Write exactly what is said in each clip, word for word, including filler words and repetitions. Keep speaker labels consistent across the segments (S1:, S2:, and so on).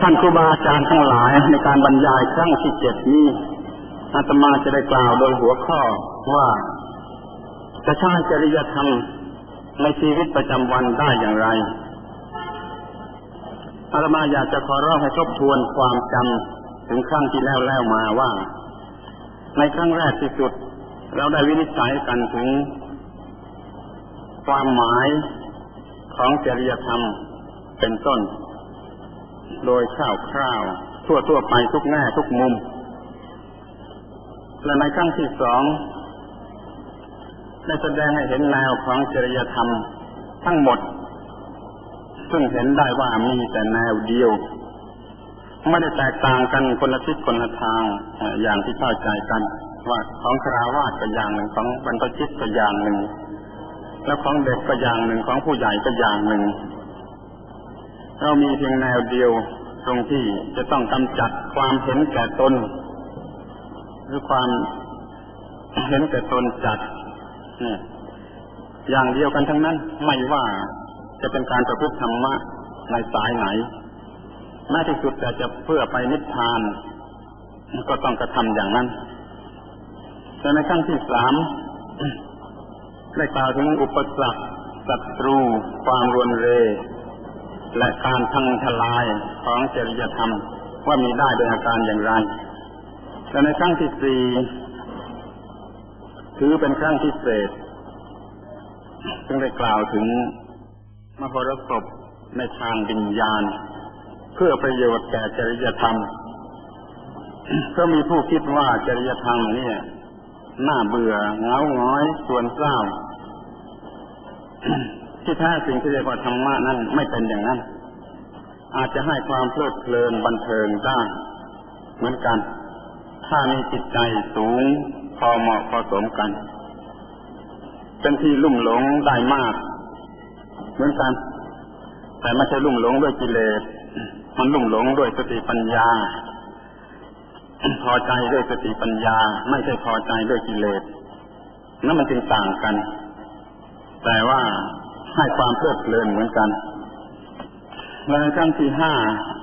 S1: ท่านครูบาอาจารย์ทั้งหลายในการบรรยายครั้งที่เจ็ดนี้อาตมาจะได้กล่าวโดยหัวข้อว่าจะใช้จริยธรรมในชีวิตประจำวันได้อย่างไรอาตมาอยากจะขอร้องให้ทบทวนความจำถึงครั้งที่แล้วแล้วมาว่าในครั้งแรกที่สุดเราได้วินิจฉัยกันถึงความหมายของจริยธรรมเป็นต้นโดยคร่าวๆทั่วๆไปทุกแง่ทุกมุมและในครั้งที่สองได้แสดงให้เห็นแนวของจริยธรรมทั้งหมดซึ่งเห็นได้ว่ามีแต่แนวเดียวไม่ได้แตกต่างกันคนละทิศคนละทางอย่างที่เข้าใจกันว่าของคฤหัสถ์ก็อย่างหนึ่งของบรรพชิตก็อย่างหนึ่งแล้วของเด็กก็อย่างหนึ่งของผู้ใหญ่ก็อย่างหนึ่งเรามีเพียงแนวเดียวตรงที่จะต้องกำจัดความเห็นแก่ตนหรือความเห็นแก่ตนจัดนี่อย่างเดียวกันทั้งนั้นไม่ว่าจะเป็นการประพฤติธรรมะในสายไหนแม้ที่สุดแต่จะเพื่อไปนิพพานก็ต้องกระทำอย่างนั้นแต่ในขั้นที่สามได้กล่าวถึงอุปสรรคศัตรูความรวนเรและการพังทลายของจริยธรรมว่ามีได้โดยอาการอย่างไรและในครั้งที่สี่ถือเป็นครั้งพิเศษซึ่งได้กล่าวถึงมหรสพในทางวิญญาณเพื่อประโยชน์แก่จริยธรรมก็มีผู้คิดว่าจริยธรรมเนี่ยน่าเบื่อเหงาหงอยส่วนเศร้าที่แท้สิ่งที่เรียกว่าธรรมะนั้นไม่เป็นอย่างนั้นอาจจะให้ความเพลิดเพลินบันเทิงได้เหมือนกันถ้ามีจิตใจสูงพอเหมาะพอสมกันเป็นที่ลุ่มหลงได้มากเหมือนกันแต่ไม่ใช่ลุ่มหลงด้วยกิเลสมันลุ่มหลงด้วยสติปัญญาพอใจด้วยสติปัญญาไม่ใช่พอใจด้วยกิเลสนั่นมันจึงต่างกันแต่ว่าให้ความเพลิดเพลินเหมือนกันในครั้งที่ห้า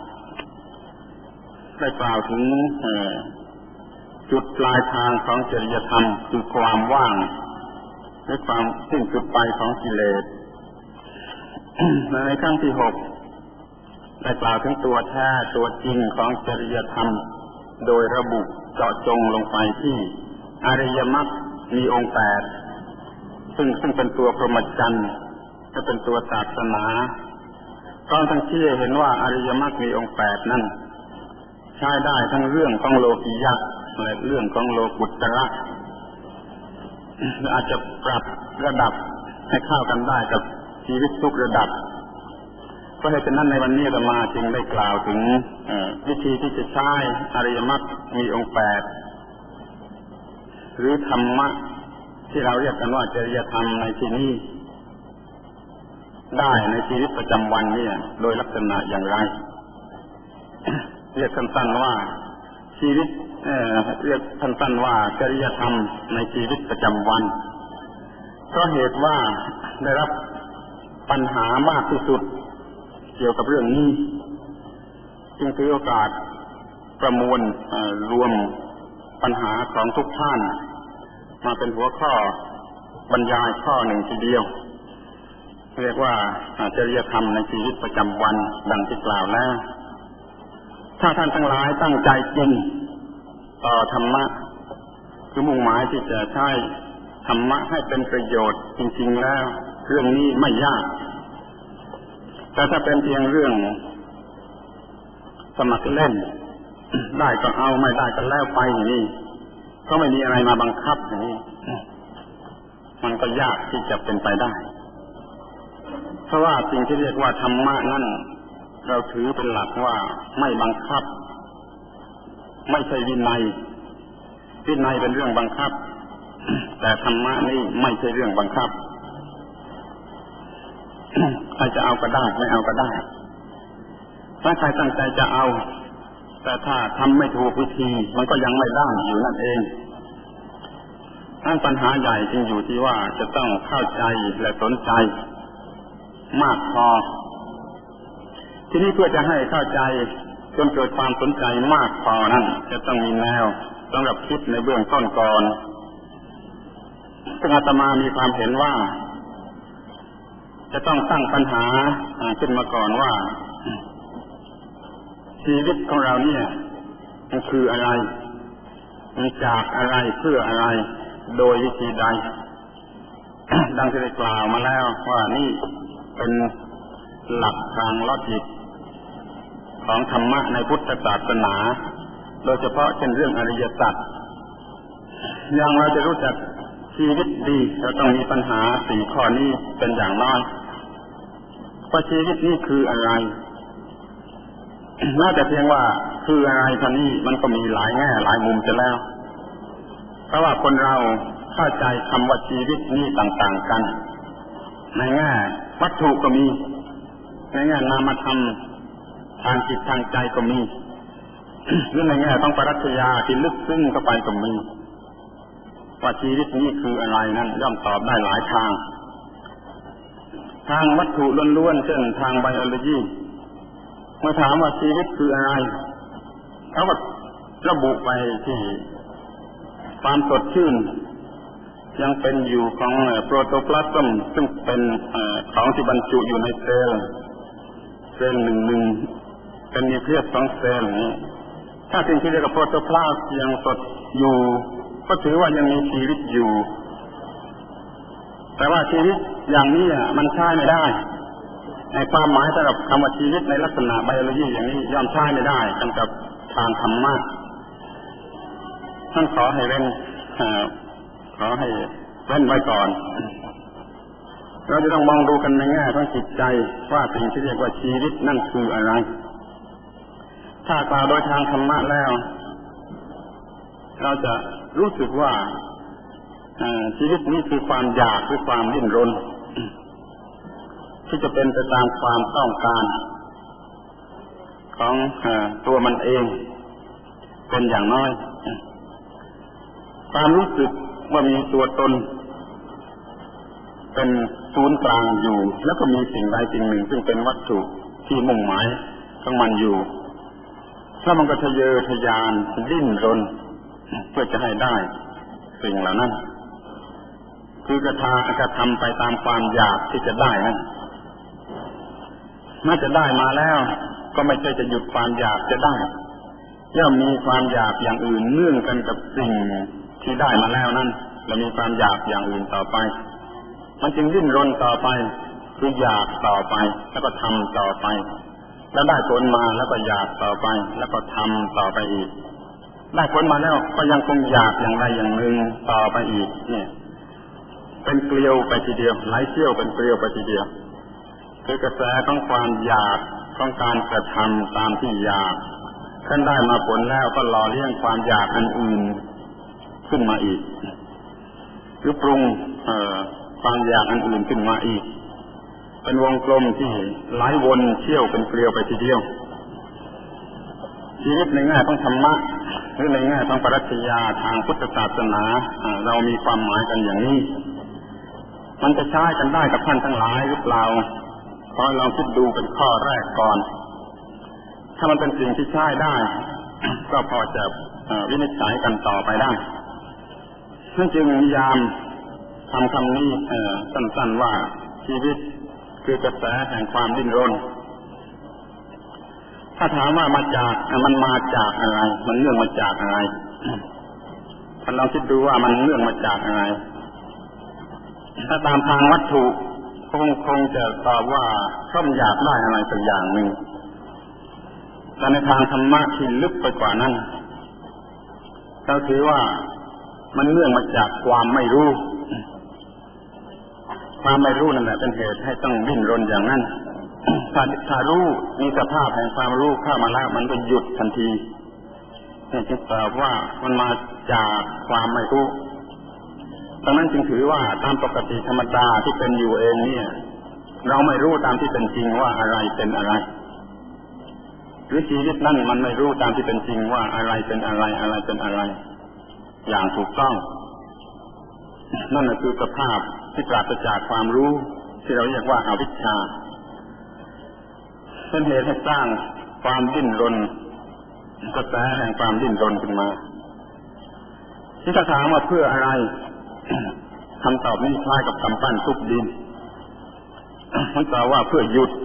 S1: ได้กล่าวถึงจุดปลายทางของจริยธรรมคือความว่างและความสิ้นสุดไปของกิเลสในครั้งที่หกได้กล่าวถึงตัวแท้ตัวจริงของจริยธรรมโดยระบุเจาะจงลงไปที่อริยมรรคมีองค์แปดซึ่งซึ่งเป็นตัวพรหมจรรย์และเป็นตัวศาสนาตอนทั้งที่เห็นว่าอริยมรรคมีองค์แปดนั้นใช้ได้ทั้งเรื่องของโลกิยะและเรื่องของโลกุตระอาจจะปรับระดับให้เข้ากันได้กับชีวิตทุกระดับเพราะเหตุฉะนั้นในวันนี้อาตมาจึงได้กล่าวถึงวิธีที่จะใช้อริยมรรคมีองค์แปดหรือธรรมะที่เราเรียกกันว่าจริยธรรมในที่นี้ได้ในชีวิตประจำวันนี่โดยลักษณะอย่างไรเรียกสั้นๆว่าชีวิตเอ่อเรียกสั้นๆว่าจริยธรรมในชีวิตประจำวันเพราะเหตุว่าได้รับปัญหามากที่สุดเกี่ยวกับเรื่องนี้จึงถือโอกาสประมวลรวมปัญหาของทุกท่านมาเป็นหัวข้อบรรยายข้อหนึ่งทีเดียวเรียกว่าจริยธรรมในชีวิตประจำวันดังที่กล่าวแล้วถ้าท่านทั้งหลายตั้งใจจริงต่อธรรมะคือมุ่งหมายที่จะใช้ธรรมะให้เป็นประโยชน์จริงๆแล้วเรื่องนี้ไม่ยากแต่ถ้าเป็นเพียงเรื่องสมัครเล่นได้ก็เอาไม่ได้ก็แล้วไปอย่างนี้ก็ไม่มีอะไรมาบังคับอย่างนี้มันก็ยากที่จะเป็นไปได้เพราะว่าสิ่งที่เรียกว่าธรรมะนั้นเราถือเป็นหลักว่าไม่บังคับไม่ใช่วินัยวินัยเป็นเรื่องบังคับแต่ธรรมะนี่ไม่ใช่เรื่องบังคับใครจะเอาก็ได้ไม่เอาก็ได้ถ้าใครตั้งใจจะเอาแต่ถ้าทำไม่ถูกวิธีมันก็ยังไม่ได้อยู่นั่นเองนั่นปัญหาใหญ่จึงอยู่ที่ว่าจะต้องเข้าใจและสนใจมากพอทีนี้เพื่อจะให้เข้าใจจนเกิดความสนใจมากพอนั้นจะต้องมีแนวสำหรับคิดในเบื้องต้นก่อนซึ่งอาตมามีความเห็นว่าจะต้องตั้งปัญหาขึ้นมาก่อนว่าชีวิตของเราเนี่ยมันคืออะไรมันจากอะไรเพื่ออะไรโดยวิธีใด ดังที่ได้กล่าวมาแล้วว่านี่เป็นหลักทางลอจิกของธรรมะในพุทธศาสนาโดยเฉพาะเช่นเรื่องอริยสัจอย่างเราจะรู้จักชีวิตดีเราต้องมีปัญหาสี่ข้อนี้เป็นอย่างน้อยว่าชีวิตนี้คืออะไรน่าจะเพียงว่าคืออะไรท่านี้มันก็มีหลายแง่หลายมุมจะแล้วเพราะว่าคนเราเข้าใจคำว่าชีวิตนี้ต่างๆกันในแง่วัตถุก็มีในแง่นามธรรมทางจิตทางใจก็มีหรือในแง่ของปรัชญาที่ลึกซึ้งเข้าไปก็มีว่าชีวิตนี้คืออะไรนั้นย่อมตอบได้หลายทางทางวัตถุล้วนๆเช่นทางไบโอโลจีเมื่อถามว่าชีวิตคืออะไรเขาก็ระบุไปที่ความสดชื่นยังเป็นอยู่ของโปรโตพลาสมซึ่งเป็นของที่บรรจุอยู่ในเซลล์เซลล์หนึ่งหนึ่งเป็นนิวเคลียสของเซลล์นี้ถ้าสิ่งที่เรียกว่าโปรโตพลาสยังสดอยู่ก็ถือว่ายังมีชีวิตอยู่แต่ว่าชีวิตอย่างนี้มันใช้ไม่ได้ในความหมายสำหรับคำว่าชีวิตในลักษณะไบโอโลจีอย่างนี้ย่อมใช้ไม่ได้กันกับทางธรรมะท่านขอให้เว้นขอให้เว้นไว้ก่อนเราจะต้องมองดูกันในแง่ของจิตใจว่าสิ่งที่เรียกว่าชีวิตนั่นคืออะไรถ้ากล่าวโดยทางธรรมะแล้วเราจะรู้สึกว่าชีวิตนี้คือความอยากคือความดิ้นรนที่จะเป็นไปตามความต้องการของตัวมันเองเป็นอย่างน้อยความรู้สึกว่ามีตัวตนเป็นศูนย์กลางอยู่แล้วก็มีสิ่งใดสิ่งหนึ่งซึ่งเป็นวัตถุที่มุ่งหมายของมันอยู่ถ้ามันก็ทะเยอทะยานดิ้นรนเพื่อจะให้ได้สิ่งเหล่านั้นคือกระทากระทำไปตามความอยากที่จะได้นั้นเมื่อจะได้มาแล้วก็ไม่ใช่จะหยุดความอยากจะได้ย่อมมีความอยากอย่างอื่นเนื่องกันกับสิ่งที่ได้มาแล้วนั้นและมีความอยากอย่างอื่นต่อไปมันจึงดิ้นรนต่อไปคืออยากต่อไปแล้วก็ทำต่อไปแล้วได้ผลมาแล้วก็อยากต่อไปแล้วก็ทำต่อไปอีกได้ผลมาแล้วก็ยังคงอยากอย่างใดอย่างหนึ่งต่อไปอีกเนี่ยเป็นเกลียวไปทีเดียวไหลเชี่ยวเป็นเกลียวไปทีเดียวคือกระแสของความอยากของการกระทำตามที่อยากขั้นได้มาผลแล้วก็หล่อเลี้ยงความอยากอันอื่นขึ้นมาอีกหรือปรุงเอ่อความอยากอันอื่นขึ้นมาอีกเป็นวงกลมที่ไหลวนเชี่ยวเป็นเกลียวไปทีเดียวชีวิตในแง่ของธรรมะหรือในแง่ของปรัชญาทางพุทธศาสนาเรามีความหมายกันอย่างนี้มันจะใช้กันได้กับท่านทั้งหลายหรือเปล่าขอลองคิดดูเป็นข้อแรกก่อนถ้ามันเป็นสิ่งที่ใช้ได้ก็พอจะวินิจฉัยกันต่อไปได้ท่านจึงนิยามคำคำนี้สั้นๆว่าชีวิตคือกระแสแห่งความดิ้นรนถ้าถามว่ามาจากมันมาจากอะไรมันเนื่องมาจากอะไรท่านลองคิดดูว่ามันเนื่องมาจากอะไรถ้าตามทางวัตถุคงคงจะตอบว่าชอบอยากได้อะไรสักอย่างหนึ่งแต่ในทางธรรมะที่ลึกไปกว่านั้นเราถือว่ามันเนื่องมาจากความไม่รู้ความไม่รู้นั่นแหละเป็นเหตุให้ต้องดิ้นรนอย่างนั้นถ้าถ้ารู้มีสภาพแห่งความรู้เข้ามาแล้วมันก็หยุดทันทีนี่จึงตอบว่ามันมาจากความไม่รู้ดังนั้นจึงถือว่าตามปกติธรรมดาที่เป็นอยู่เองเนี่ยเราไม่รู้ตามที่เป็นจริงว่าอะไรเป็นอะไรหรือชีวิตนั่นมันไม่รู้ตามที่เป็นจริงว่าอะไรเป็นอะไรอะไรเป็นอะไรอย่างถูกต้องนั่นคือสภาพที่ปราศจากความรู้ที่เราเรียกว่าอวิชชาเป็นเหตุให้สร้างความดิ้นรนกระแสแห่งความดิ้นรนขึ้นมาที่ถ้าถามว่าเพื่ออะไรคำตอบนี้คล้ายกับคำปั้นทุบดินมันตอบว่าเพื่อหยุด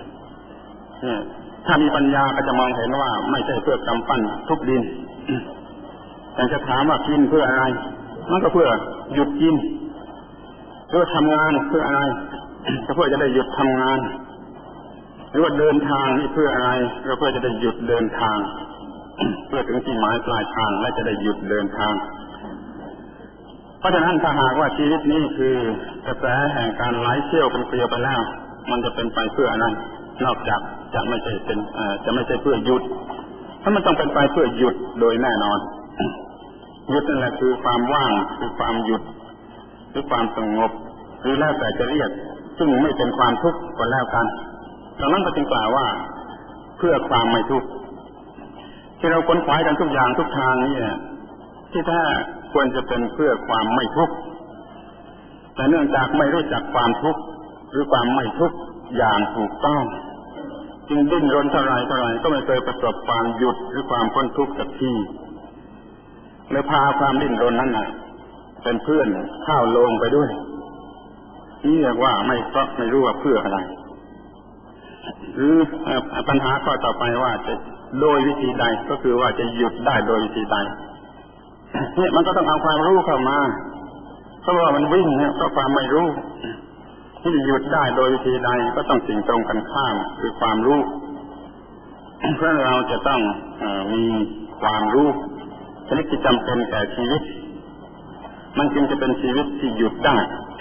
S1: ถ้ามีปัญญาก็จะมองเห็นว่าไม่ใช่เพื่อกำปั้นทุบดินแต่จะถามว่ากินเพื่ออะไรมันก็เพื่อหยุดกินหรือว่าทำงานเพื่ออะไรก็เพื่อจะได้หยุดทำงานหรือว่าเดินทางนี่เพื่ออะไรก็เพื่อจะได้หยุดเดินทางเพื่อถึงที่หมายปลายทางและจะได้หยุดเดินทางเพราะฉะนั้นถ้าหากว่าชีวิตนี้คือกระแสแห่งการไหลเชี่ยวเป็นเกลียวไปแล้วมันจะเป็นไปเพื่ออะไรนอกจากจะไม่ใช่เป็นจะไม่ใช่เพื่อหยุดถ้ามันต้องเป็นไปเพื่อหยุดโดยแน่นอนหยุดนั่นแหละคือความว่างคือความหยุดหรือความสงบหรือแล้วแต่จะเรียกซึ่งไม่เป็นความทุกข์ก็แล้วกันดังนั้นก็จึงกล่าวว่าเพื่อความไม่ทุกข์ที่เราค้นคว้ากันทุกอย่างทุกทางนี่ที่แท้ควรจะเป็นเพื่อความไม่ทุกข์แต่เนื่องจากไม่รู้จักความทุกข์หรือความไม่ทุกข์อย่างถูกต้องจึงดิ้นรนเท่าไรเท่าไรก็ไม่เคยประสบความหยุดหรือความพ้นทุกข์สักทีเลยพาความดิ้นรนนั้นน่ะเป็นเพื่อนเข้าลงไปด้วยนี่เรียกว่าไม่เพราะไม่รู้ว่าเพื่ออะไรหรือปัญหาข้อต่อไปว่าจะโดยวิธีใดก็คือว่าจะหยุดได้โดยวิธีใดเนี่ยมันก็ต้องเอาความรู้เข้ามาเพราะว่ามันวิ่งเนี่ยเพราะความไม่รู้ที่หยุดได้โดยวิธีใดก็ต้องสิ่งตรงกันข้ามคือความรู้เพราะเราจะต้องเอ่อมีความรู้ชนิดที่จำเป็นแก่ชีวิตมันจึงจะเป็นชีวิตที่หยุดได้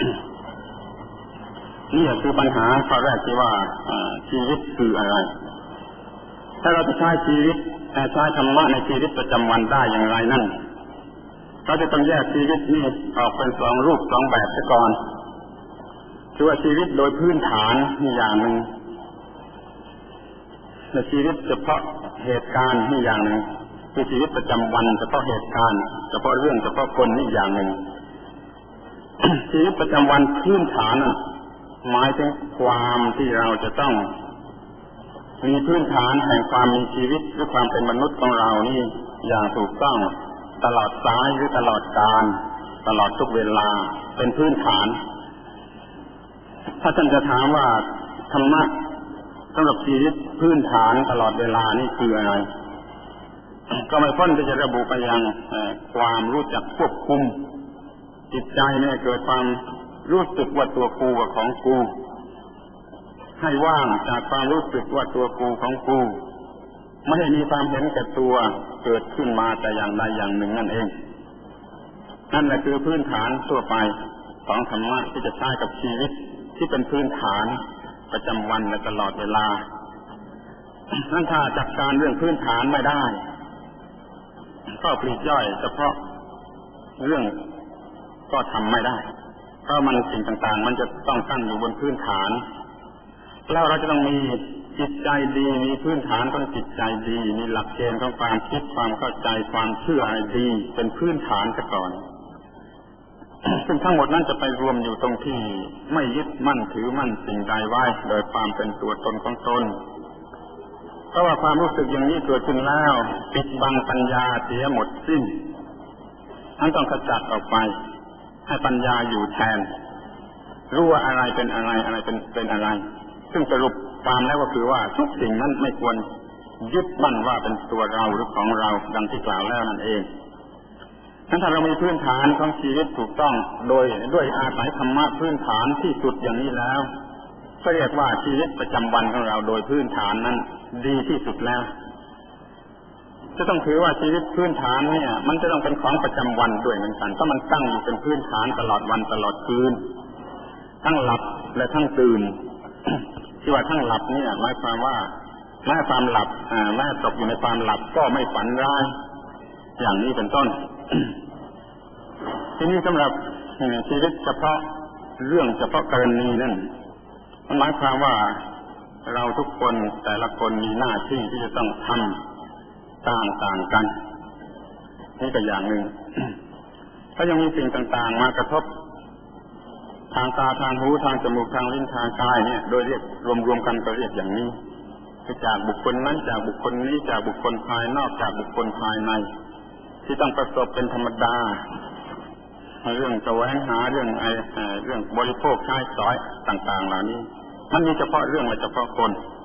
S1: นี่คือปัญหาข้อแรกที่ว่าชีวิตคืออะไรถ้าเราจะใช้ชีวิตใช้ธรรมะในชีวิตประจำวันได้อย่างไรนั่นเราจะต้องแยกชีวิตนี้ออกเป็นสองรูปสองแบบซะก่อนคือว่าชีวิตโดยพื้นฐานนี่อย่างหนึ่งและชีวิตเฉพาะเหตุการณ์นี่อย่างหนึ่งคือชีวิตประจำวันเฉพาะเหตุการณ์เฉพาะเรื่องเฉพาะคนนี่อย่างหนึ่ง ชีวิตประจำวันพื้นฐานนั้นหมายถึงความที่เราจะต้องมีพื้นฐานแห่งความมีชีวิตหรือความเป็นมนุษย์ของเรานี่อย่างถูกต้องตลอดสายหรือตลอดกาลตลอดทุกเวลาเป็นพื้นฐานถ้าท่านจะถามว่าธรรมะสำหรับชีวิตพื้นฐานตลอดเวลานี่คืออะไรก็ไม่พ้นที่จะระบุไปยังความรู้จักควบคุมจิตใจเนี่ยเกิดความรู้สึกว่าตัวกูกับของกูให้ว่างจากความรู้สึกว่าตัวกูของกูไม่ให้มีความเห็นแก่ตัวเกิดขึ้นมาแต่อย่างใดอย่างหนึ่งนั่นเองนั่นแหละคือพื้นฐานทั่วไปของธรรมะที่จะใช้กับชีวิตที่เป็นพื้นฐานประจำวันและตลอดเวลานั่นถ้าจัดการเรื่องพื้นฐานไม่ได้ก็ปลีกย่อยเฉพาะเรื่องก็ทำไม่ได้เพราะมันสิ่งต่างๆมันจะต้องตั้งอยู่บนพื้นฐานแล้วเราจะต้องมีจิตใจดีมีพื้นฐานของจิตใจดีมีหลักเกณฑ์ของความคิดความเข้าใจความเชื่อให้ดีเป็นพื้นฐานซะก่อน ซึ่งทั้งหมดนั้นจะไปรวมอยู่ตรงที่ไม่ยึดมั่นถือมั่นสิ่งใดไว้โดยความเป็นตัวตนของตนเพราะว่าความรู้สึกอย่างนี้เกิดขึ้นแล้วปิดบังปัญญาเสียหมดสิ้นทั้งต้องขจัดออกไปให้ปัญญาอยู่แทนรู้ว่าอะไรเป็นอะไรอะไรเป็นเป็นอะไรซึ่งสรุปความแล้วก็คือว่าทุกสิ่งนั้นไม่ควรยึดมั่นว่าเป็นตัวเราหรือของเราดังที่กล่าวแล้วนั่นเองถ้าเรามีพื้นฐานของชีวิตถูกต้องโดยด้วยอาศัยธรรมะพื้นฐานที่สุดอย่างนี้แล้วก็เรียกว่าชีวิตประจำวันของเราโดยพื้นฐานนั้นดีที่สุดแล้วจะต้องถือว่าชีวิตพื้นฐานเนี่ยมันจะต้องเป็นของประจำวันด้วยเหมือนกันเพราะมันตั้งอยู่เป็นพื้นฐานตลอดวันตลอดคืนทั้งหลับและทั้งตื่น ที่ว่าทั้งหลับเนี่ยหมายความว่าแม้ความหลับอ่าแม้ตกอยู่ในความหลับก็ไม่ฝันร้ายอย่างนี้เป็นต้น ทีนี้สำหรับชีวิตเฉพาะเรื่องเฉพาะกรณีนั่นมันหมายความว่าเราทุกคนแต่ละคนมีหน้าที่ที่จะต้องทำต่างๆกันนี่ก็อย่างหนึ่ง ถ้ายังมีสิ่งต่างๆมากระทบทางตาทางหูทางจมูกทางลิ้นทางกายเนี่ยโดยเรียกรวมๆกันก็เรียกอย่างนี้คือจากบุคคลนั้นจากบุคคลนี้จากบุคคลภายนอกจากบุคคลภายในที่ต้องประสบเป็นธรรมดาเรื่องแสวงหาเรื่องไอ้เรื่องบริโภคใช้สอยต่างๆเหล่านี้มันมีเฉพาะเรื่องและเฉพาะคน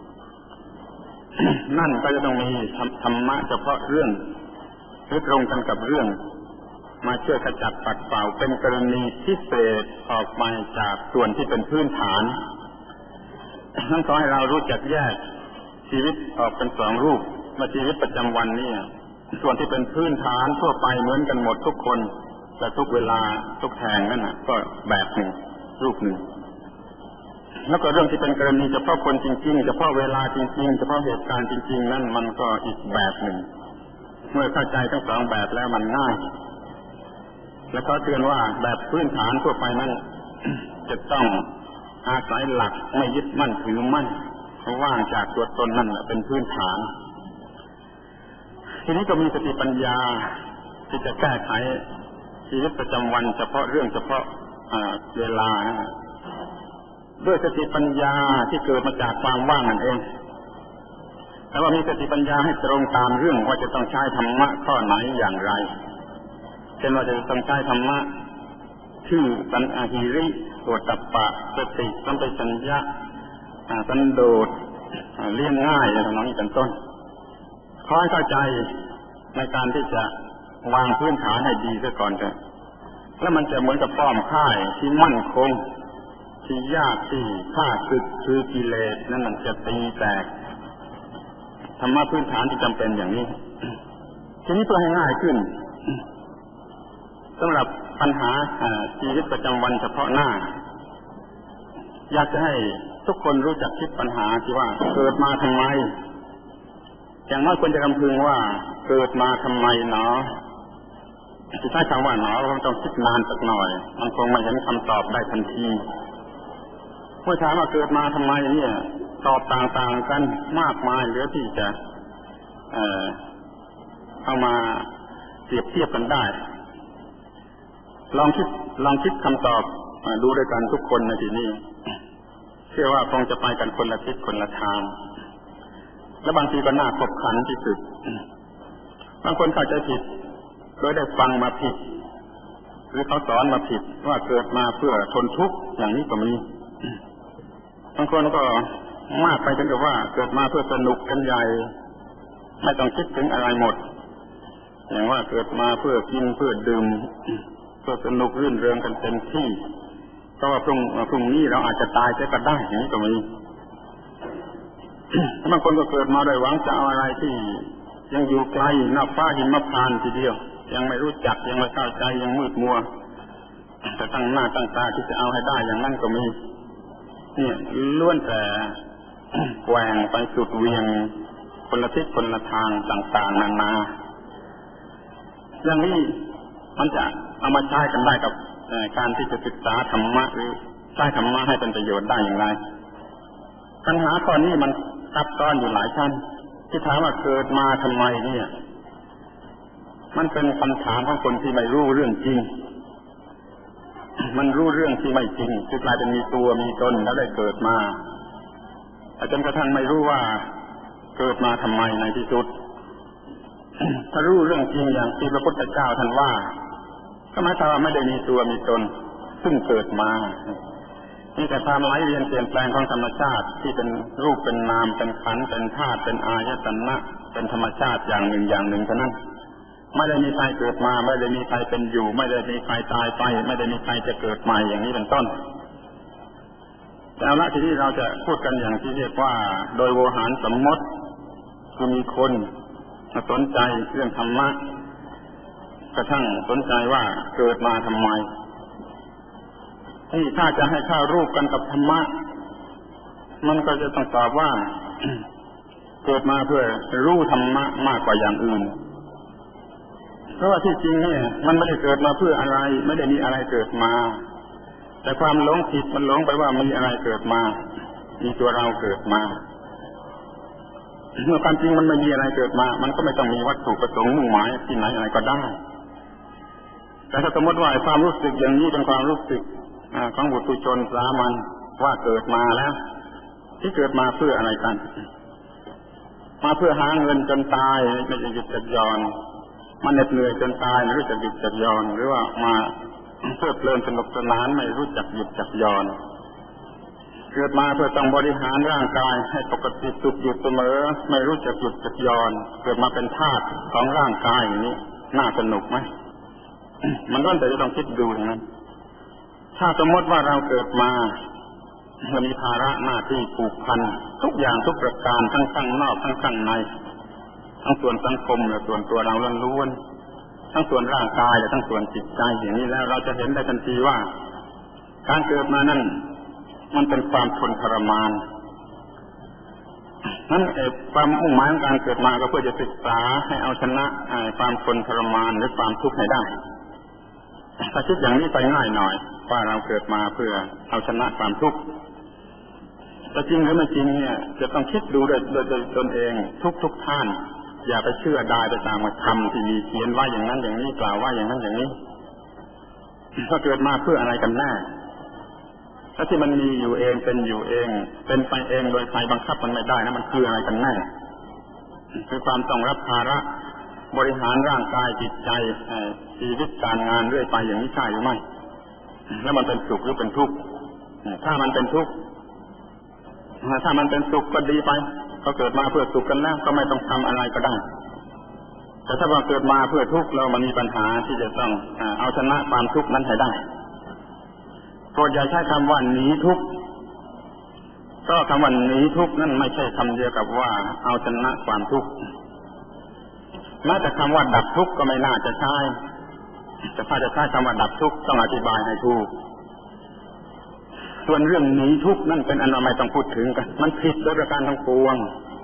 S1: นั่นก็จะต้องมีธรรมะเฉพาะเรื่องหรือตรงกันกับเรื่องมาช่วยขจัดปัดเป่าเป็นกรณีพิเศษออกมาจากส่วนที่เป็นพื้นฐานนั่นขอให้เรารู้จักแยกชีวิตออกเป็นสองรูปมาชีวิตประจำวันนี่ส่วนที่เป็นพื้นฐานทั่วไปเหมือนกันหมดทุกคนและทุกเวลาทุกแห่งนั่นน่ะก็แบบหนึ่งรูปหนึ่งแล้วก็เรื่องที่เป็นกรณีเฉพาะคนจริงๆเฉพาะเวลาจริงๆเฉพาะเหตุการณ์จริงๆนั่นมันก็อีกแบบหนึ่งเมื่อเข้าใจทั้งสองแบบแล้วมันง่ายและเขาเตือนว่าแบบพื้นฐานทั่วไปนั้น จะต้องอาศัยหลักไม่ยึดมั่นถือมั่นว่างจากตัวตนนั่นแหละเป็นพื้นฐานทีนี้ก็มีสติปัญญาที่จะแก้ไขชีวิตประจำวันเฉพาะเรื่องเฉพาะเวลาด้วยสติปัญญาที่เกิดมาจากความว่างนั่นเองแต่ว่ามีสติปัญญาให้ตรงตามเรื่องว่าจะต้องใช้ธรรมะข้อไหนอย่างไรเช่นว่าจะต้องใช้ธรรมะชื่อสันอาหิริโสตัปปะสติสัมปชัญญะสันโดษเลี่ยงง่ายอะไรนี้เป็นต้นขอให้เข้าใจในการที่จะวางพื้นฐานให้ดีซะก่อนเถอะแล้วมันจะเหมือนกับป้อมค่ายที่มั่นคงที่ยากที่ข้าศึกคือกิเลสนั้นมันจะตีแตกธรรมะพื้นฐานที่จำเป็นอย่างนี้ทีนี้เพื่อให้ง่ายขึ้นสำหรับปัญหาชีวิตประจำวันเฉพาะหน้าอยากจะให้ทุกคนรู้จักคิดปัญหาที่ว่าเกิดมาทำไมอย่างน้อยควรจะรำพึงว่าเกิดมาทำไมเนาะที่ใช้คำว่าเนาะเราต้องคิดนานสักหน่อยมันคงไม่เห็นคำตอบได้ทันทีเมื่อถามว่าเกิดมาทำไมเนี่ยตอบต่างๆกันมากมายเหลือที่จะเอ่อเอามาเปรียบเทียบกันได้ลองคิดลองคิดคำตอบดูด้วยกันทุกคนในที่นี้เชื่อว่าคงจะไปกันคนละทิศคนละทางและบางทีก็น่าขบขันที่สุดบางคนเข้าใจผิดโดยได้ฟังมาผิดหรือเขาสอนมาผิดว่าเกิดมาเพื่อทนทุกข์อย่างนี้ก็มีบางคนก็มากไปถึงกับว่าเกิดมาเพื่อสนุกกันใหญ่ไม่ต้องคิดถึงอะไรหมดอย่างว่าเกิดมาเพื่อกินเพื่อดื่มเพื่อสนุกรื่นเริงกันเต็มที่เพราะว่าพรุ่งพรุ่งนี้เราอาจจะตายจะก็ได้อย่างนี้ก็มีบางคนก็เกิดมาโดยหวังจะเอาอะไรที่ยังอยู่ไกลนอกฟ้าหิมพานต์ทีเดียวยังไม่รู้จักยังไม่เข้าใจยังมืดมัวแต่ตั้งหน้าตั้งตาที่จะเอาให้ได้อย่างนั้นก็มีเนี่ยล้วนแต่แกว่งไปสุดเวียงคนละทิศคนละทางต่างๆนานาอย่างนี้มันจะเอามาใช้กันได้กับการที่จะศึกษาธรรมะหรือใช้ธรรมะให้เป็นประโยชน์ได้อย่างไรปัญหาข้อนี้มันซับซ้อนอยู่หลายชั้นที่ถามว่าเกิดมาทำไมเนี่ยมันเป็นคำถามของคนที่ไม่รู้เรื่องจริงมันรู้เรื่องที่ไม่จริงคือกลายเป็นมีตัวมีตนแล้วได้เกิดมาแต่จนกระทั่งไม่รู้ว่าเกิดมาทำไมในที่สุดถ้ารู้เรื่องจริงอย่างที่พระพุทธเจ้าท่านว่าก็หมายความว่าไม่ได้มีตัวมีตนซึ่งเกิดมานี่แต่ความไหลเวียนเปลี่ยนแปลงของธรรมชาติที่เป็นรูปเป็นนามเป็นขันธ์เป็นธาตุเป็นอายตนะเป็นธรรมชาติอย่างหนึ่งอย่างหนึ่งเท่านั้นไม่ได้มีใครเกิดมาไม่ได้มีใครเป็นอยู่ไม่ได้มีใครตายไปไม่ได้มีใครจะเกิดใหม่อย่างนี้เป็นต้นแต่เอาละทีนี้เราจะพูดกันอย่างที่เรียกว่าโดยโวหารสมมติคือมีคนมาสนใจเรื่องธรรมะกระทั่งสนใจว่าเกิดมาทำไมที่ถ้าจะให้เข้ารูปกันกับธรรมะมันก็จะต้องตอบว่า เกิดมาเพื่อรู้ธรรมะมากกว่าอย่างอื่นเพราะว่าที่จริงเนี่ยมันไม่ได้เกิดมาเพื่ออะไรไม่ได้มีอะไรเกิดมาแต่ความหลงผิดมันหลงไปว่ามีอะไรเกิดมามีตัวเราเกิดมาเมื่อความจริงมันไม่มีอะไรเกิดมามันก็ไม่ต้องมีวัตถุประสงค์มุ่งหมายที่ไหนอะไรก็ได้แต่ถ้าสมมติว่าความรู้สึกอย่างนี้เป็นความรู้สึกของบุตุชนสามัญว่าเกิดมาแล้วที่เกิดมาเพื่ออะไรกันมาเพื่อหาเงินจนตายไม่จะหยุดจักย่อนมาเหน็ดเหนื่อยจนตายไม่รู้จักหยุดจักย่อนหรือว่ามาเพื่อเพลินสนุกสนานไม่รู้จักหยุดจักย่อนเกิดมาเพื่อต้องบริหารร่างกายให้ปกติสุขอยู่เสมอไม่รู้จักหยุดจักย่อนเกิดมาเป็นทาสของร่างกายอย่างนี้น่าสนุกไหม มันก็แต่จะต้องคิดดูอย่างนั้นถ้าสมมติว่าเราเกิดมาเรามีภาระหน้าที่ผูกพันทุกอย่างทุกประการทั้งข้างนอกทั้งข้างในทั้งส่วนสังคมและส่วนตัวเราล้วนๆทั้งส่วนร่างกายและทั้งส่วนจิตใจอย่างนี้แล้วเราจะเห็นได้ทันทีว่าการเกิดมานั้นมันเป็นความทนทรมานนั้นเอกความมุ่งหมายของการเกิดมาก็เพื่อจะศึกษาให้เอาชนะความทนทรมานหรือความทุกข์ให้ได้ถ้าคิดอย่างนี้ไปง่ายหน่อยว่าเราเกิดมาเพื่อเอาชนะความทุกข์แต่จริงหรือไม่จริงเนี่ยจะต้องคิดดูด้วยโดยตนเองทุกทุกท่านอย่าไปเชื่อได้ไปตามคำที่มีเขียนว่าอย่างนั้นอย่างนี้กล่าวว่าอย่างนั้นอย่างนี้ถ้าเกิดมาเพื่ออะไรกันแน่ถ้าที่มันมีอยู่เองเป็นอยู่เองเป็นไปเองโดยใครบังคับมันไม่ได้นะมันคืออะไรกันแน่คือความต้องรับภาระบริหารร่างกายจิตใจชีวิตการงานเรื่อยไปอย่างนี้ใช่หรือไม่แล้วมันเป็นสุขหรือเป็นทุกข์ถ้ามันเป็นทุกข์ถ้ามันเป็นสุขก็ดีไปก็เกิดมาเพื่อสุขกันแล้วก็ไม่ต้องทำอะไรก็ได้แต่ถ้าว่าเกิดมาเพื่อทุกข์เรามันมีปัญหาที่จะต้องเอาชนะความทุกข์นั้นให้ได้โปรดอย่าใช้คำว่าหนีทุกข์ก็คำว่าหนีทุกข์นั่นไม่ใช่คำเดียวกับว่าเอาชนะความทุกข์แม้แต่คำว่าดับทุกข์ก็ไม่น่าจะใช้แต่ถ้าจะใช้คำว่าดับทุกข์ต้องอธิบายให้ถูกส่วนเรื่องหนีทุกข์นั่นเป็นอันว่าไม่ต้องพูดถึงกันมันผิดโดยประการทั้งปวง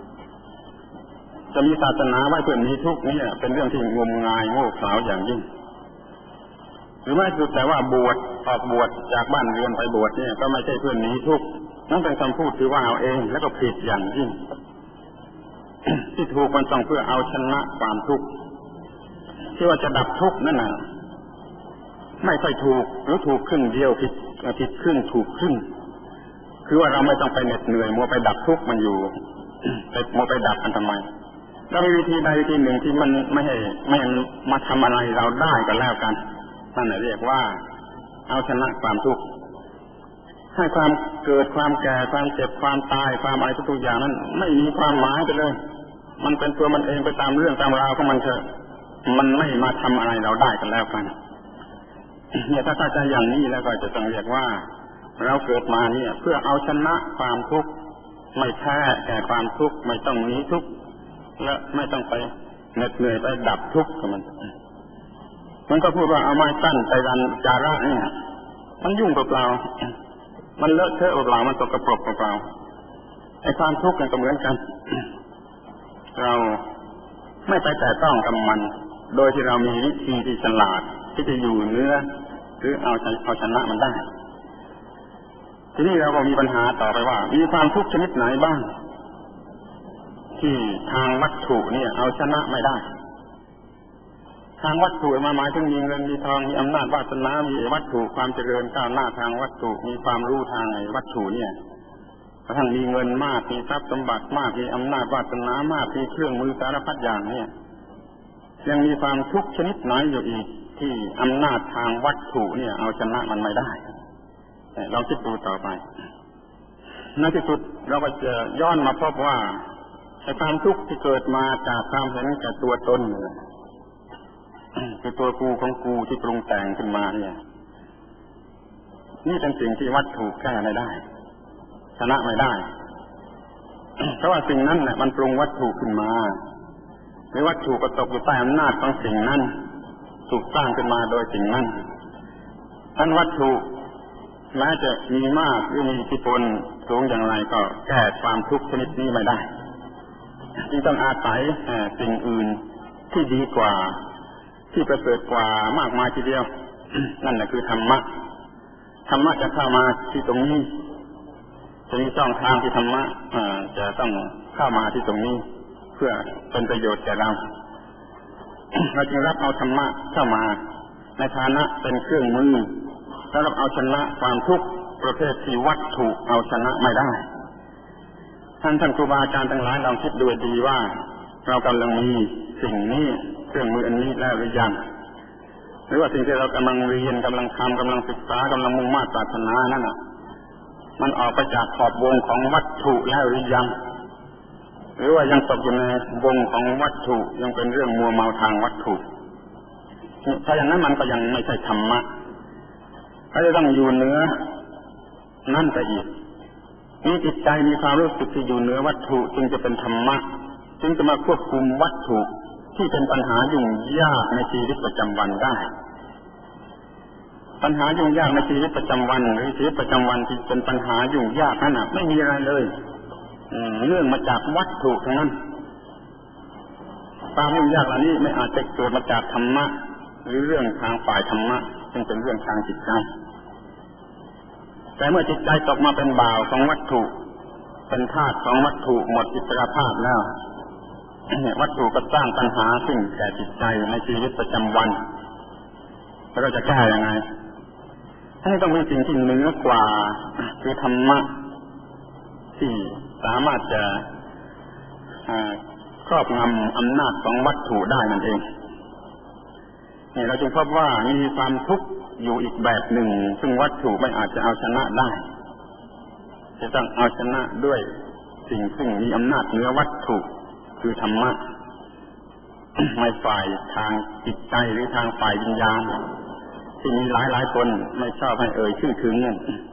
S1: จะมีศาสนาไว้เพื่อหนีทุกข์นี่เป็นเรื่องที่งมงายโง่เขลาอย่างยิ่งหรือไม่คือแต่ว่าบวชออกบวชจากบ้านเรือนไปบวชเนี่ยก็ไม่ใช่เพื่อหนีทุกข์นั่นเป็นคำพูดที่ว่าเอาเองแล้วก็ผิดอย่างยิ่ง ที่ถูกมันต้องเพื่อเอาชนะความทุกข์ที่ว่าจะดับทุกข์นั่นน่ะไม่ค่อยถูกหรือถูกครึ่งเดียวผิดผิดครึ่งถูกครึ่งคือว่าเราไม่ต้องไปเหน็ดเหนื่อยมัวไปดับทุกข์มันอยู่ ไปมัวไปดับมันทำไมแล้วมีวิธีใดวิธีหนึ่งที่มันไม่ให้ไม่มาทำอะไรเราได้ก็แล้วกันนั่นแหละเรียกว่าเอาชนะความทุกข์ให้ความเกิดความแก่ความเจ็บความตายความอะไรทุกอย่างนั้นไม่มีความหมายไปเลยมันเป็นตัวมันเองไปตามเรื่องตามราวของมันเถอะมันไม่มาทำอะไรเราได้กันแล้วกันเนี่ยถ้าเข้าใจอย่างนี้แล้วก็จะต้องเรียกว่าเราเกิดมาเนี่ยเพื่อเอาชนะความทุกข์ไม่แพ้แก่ความทุกข์ไม่ต้องหนีทุกข์และไม่ต้องไปเหน็ดเหนื่อยไปดับทุกข์กับมันมันก็พูดว่าเอาไม้ตั้นไปรันจาระเนี่ยมันยุ่งเปล่าๆมันเลอะเทอะเปล่ามันตกกระปรกเปล่าไอ้ความทุกข์กันก็เหมือนกันเราไม่ไปแตะต้องกับมันโดยที่เรามีวิธีที่ฉลาดที่จะอยู่เนื้อหรือเอาเอาชนะมันได้ทีนี้เราก็มีปัญหาต่อไปว่ามีความทุกข์ชนิดไหนบ้างที่ทางวัตถุเนี่ยเอาชนะไม่ได้ทางวัตถุมาหมายถึงมีเงินมีทองมีอำนาจวาสนามีวัตถุความเจริญก้าวหน้าทางวัตถุมีความรู้ทางวัตถุเนี่ยกระทั่งมีเงินมากมีทรัพย์สมบัติมากมีอำนาจวาสนามากมีเครื่องมือสารพัดอย่างเนี่ยยังมีความทุกข์ชนิดไหนอยู่อีกที่อำนาจทางวัตถุเนี่ยเอาชนะมันไม่ได้ลองคิดดูต่อไปในที่สุดเราก็จะย้อนมาพบว่าไอ้ความทุกข์ที่เกิดมาจากความเห็นแก่ตัวตนคือตัวกูของกูที่ปรุงแต่งขึ้นมาเนี่ยนี่เป็นสิ่งที่วัตถุแก้ไม่ได้ชนะไม่ได้เพราะว่าสิ่งนั้นน่ะมันปรุงวัตถุขึ้นมาหรือวัตถุก็ตกอยู่ใต้อำนาจของสิ่งนั้นถูกสร้างขึ้นมาโดยสิ่งนั้นท่านวัตถุแม้จะมีมากหรือมีอิทธิพลสูงอย่างไรก็แก้ความทุกข์ชนิดนี้ไม่ได้จึงต้องอาศัยสิ่งอื่นที่ดีกว่าที่ประเสริฐกว่ามากมายทีเดียว นั่นแหละคือธรรมะธรรมะจะเข้ามาที่ตรงนี้จะมีช่องทางที่ธรรมะจะต้องเข้ามาที่ตรงนี้เพื่อเป็นประโยชน์แก่เราเราจึงรับเอาธรรมะเข้ามาในฐานะเป็นเครื่องมือแล้วเราเอาชนะความทุกข์ประเภทที่วัตถุเอาชนะไม่ได้ท่านท่านครูบาอาจารย์ทั้งหลายลองคิดดูดีว่าเรากำลังมีสิ่งนี้เครื่องมืออันนี้แล้วหรือยังหรือว่าสิ่งที่เรากำลังเรียนกำลังทำกำลังศึกษากำลังมุ่งมั่นปรารถนานั่นน่ะมันออกไปจากขอบวงของวัตถุแล้วหรือยังหรือว่ายังตกอยู่ในวงของวัตถุยังเป็นเรื่องมัวเมาทางวัตถุถ้าอย่างนั้นมันก็ยังไม่ใช่ธรรมะก็จะต้องอยู่เหนือนั่นไปอีกมีจิตใจมีความรู้สึกที่อยู่เหนือวัตถุจึงจะเป็นธรรมะจึงจะมาควบคุมวัตถุที่เป็นปัญหายุ่งยากในชีวิตประจำวันได้ปัญหายุ่งยากในชีวิตประจำวันหรือชีวิตประจำวันที่เป็นปัญหายุ่งยากนั่นน่ะไม่มีอะไรเลยเนื่องมาจากวัตถุทั้งนั้นความยุ่งยากเหล่านี้ไม่อาจจะเกิดมาจากธรรมะหรือเรื่องทางฝ่ายธรรมะซึ่งเป็นเรื่องทางจิตใจแต่เมื่อจิตใจตกมาเป็นบ่าวของวัตถุเป็นธาตุของวัตถุหมดอิสรภาพแล้ววัตถุก็สร้างปัญหาขึ้นแก่จิตใจในชีวิตประจำวันแล้วเราจะแก้ยังไงให้ต้องมีสิ่งที่เหนือกว่าคือธรรมะที่สามารถจะครอบงำอำนาจของวัตถุได้นั่นเองนี่เราจึงพบว่ามีความทุกข์อยู่อีกแบบหนึ่งซึ่งวัตถุไม่อาจจะเอาชนะได้จะต้องเอาชนะด้วยสิ่งซึ่งมีอำนาจเหนือวัตถุคือธรรมะไม่ฝ่ายทางจิตใจหรือทางฝ่ายวิญญาณที่มีหลายหลายคนไม่ชอบให้เอ่ยชื่อถึงนั่น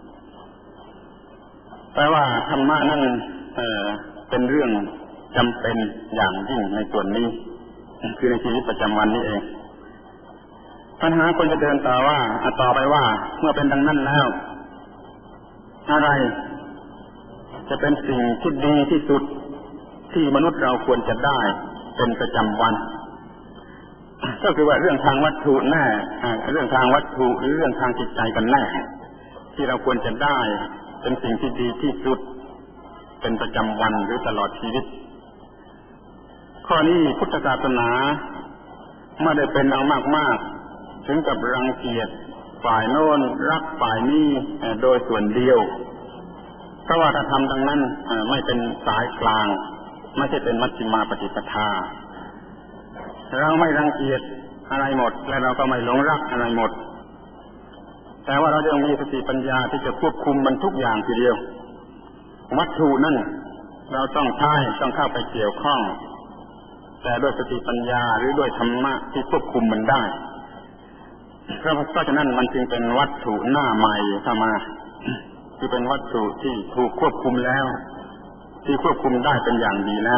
S1: แปลว่าธรรมะนั่นเอ่อเป็นเรื่องจำเป็นอย่างยิ่งในส่วนนี้คือในชีวิตประจำวันนี้เองปัญหาคนจะเดินต่อว่าต่อไปว่าเมื่อเป็นดังนั้นแล้วอะไรจะเป็นสิ่งที่ดีที่สุดที่มนุษย์เราควรจะได้เป็นประจำวันก็คือว่าเรื่องทางวัตถุแน่เรื่องทางวัตถุหรือเรื่องทางจิตใจกันแน่ที่เราควรจะได้เป็นสิ่งที่ดีที่สุดเป็นประจำวันหรือตลอดชีวิตข้อนี้พุทธศาสนาไม่ได้เป็นเอามากๆถึงกับรังเกียจฝ่ายโน้นรักฝ่ายนี้โดยส่วนเดียวเพราะว่าถ้าทำดังนั้นไม่เป็นสายกลางไม่ใช่เป็นมัชฌิมาปฏิปทาเราไม่รังเกียจอะไรหมดและเราก็ไม่หลงรักอะไรหมดแต่ว่าเราจะมีสติปัญญาที่จะควบคุมมันทุกอย่างทีเดียววัตถุนั่นเราต้องใช้ต้องเข้าไปเกี่ยวข้องแต่ด้วยสติปัญญาหรือด้วยธรรมะที่ควบคุมมันได้เพราะเพราะฉะนั้นมันจึงเป็นวัตถุหน้าใหม่เข้ามาคือเป็นวัตถุที่ถูกควบคุมแล้วที่ควบคุมได้เป็นอย่างดีแล้ว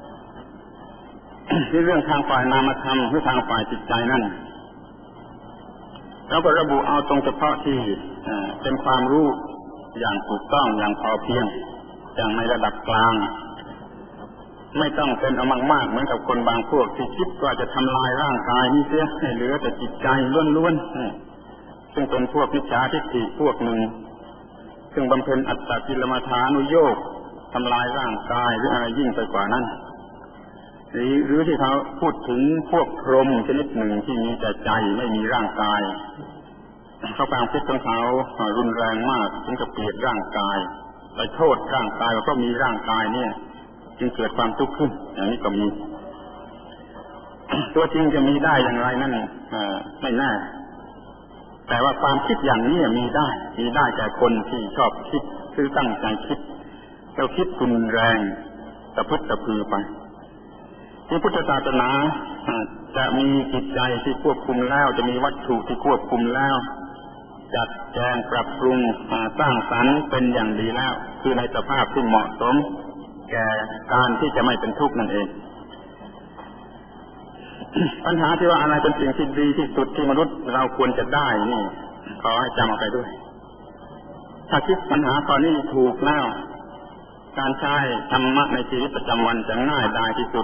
S1: ที่เรื่องทางฝ่ายนามธรรมหรือทางฝ่ายจิตใจนั่นเราก็ระบุเอาตรงเฉพาะที่เป็นความรู้อย่างถูกต้องอย่างพอเพียงอย่างในระดับกลางไม่ต้องเป็นเอามากๆเหมือนกับคนบางพวกที่คิดว่าจะทำลายร่างกายนี้เสียให้เหลือแต่จิตใจล้วนๆซึ่งเป็นพวกมิจฉาทิฏฐิพวกหนึ่งซึ่งบำเพ็ญอัตตกิลมัฏฐานุโยคทำลายร่างกายหรืออะไรยิ่งไปกว่านั้นหรือหรือที่เขาพูดถึงพวกพรหมชนิดหนึ่งที่มีแต่ใจไม่มีร่างกายเขาความคิดของเขารุนแรงมากถึงกับเกลียดร่างกายไปโทษร่างกายว่าเขามีร่างกายเนี่ยจึงเกิดความทุกข์ขึ้นอย่างนี้ก็มี ตัวจริงจะมีได้อย่างไรนั่นไม่แน่แต่ว่าความคิดอย่างนี้มีได้มีได้แก่คนที่ชอบคิดคือตั้งใจคิดแล้วคิดรุนแรงตะพึดตะพือไปที่พุทธศาสนาจะมีจิตใจที่ควบคุมแล้วจะมีวัตถุที่ควบคุมแล้วจัดแจงปรับปรุงสร้างสรรค์เป็นอย่างดีแล้วคือในสภาพที่เหมาะสมแก่การที่จะไม่เป็นทุกข์นั่นเอง ปัญหาที่ว่าอะไรเป็นสิ่งที่ดีที่สุดที่มนุษย์เราควรจะได้นี่ขอให้จำเอาไปด้วยถ้าคิดปัญหาข้อนี้ถูกแล้วการใช้ธรรมะในชีวิตประจำวันจะง่ายดายที่สุด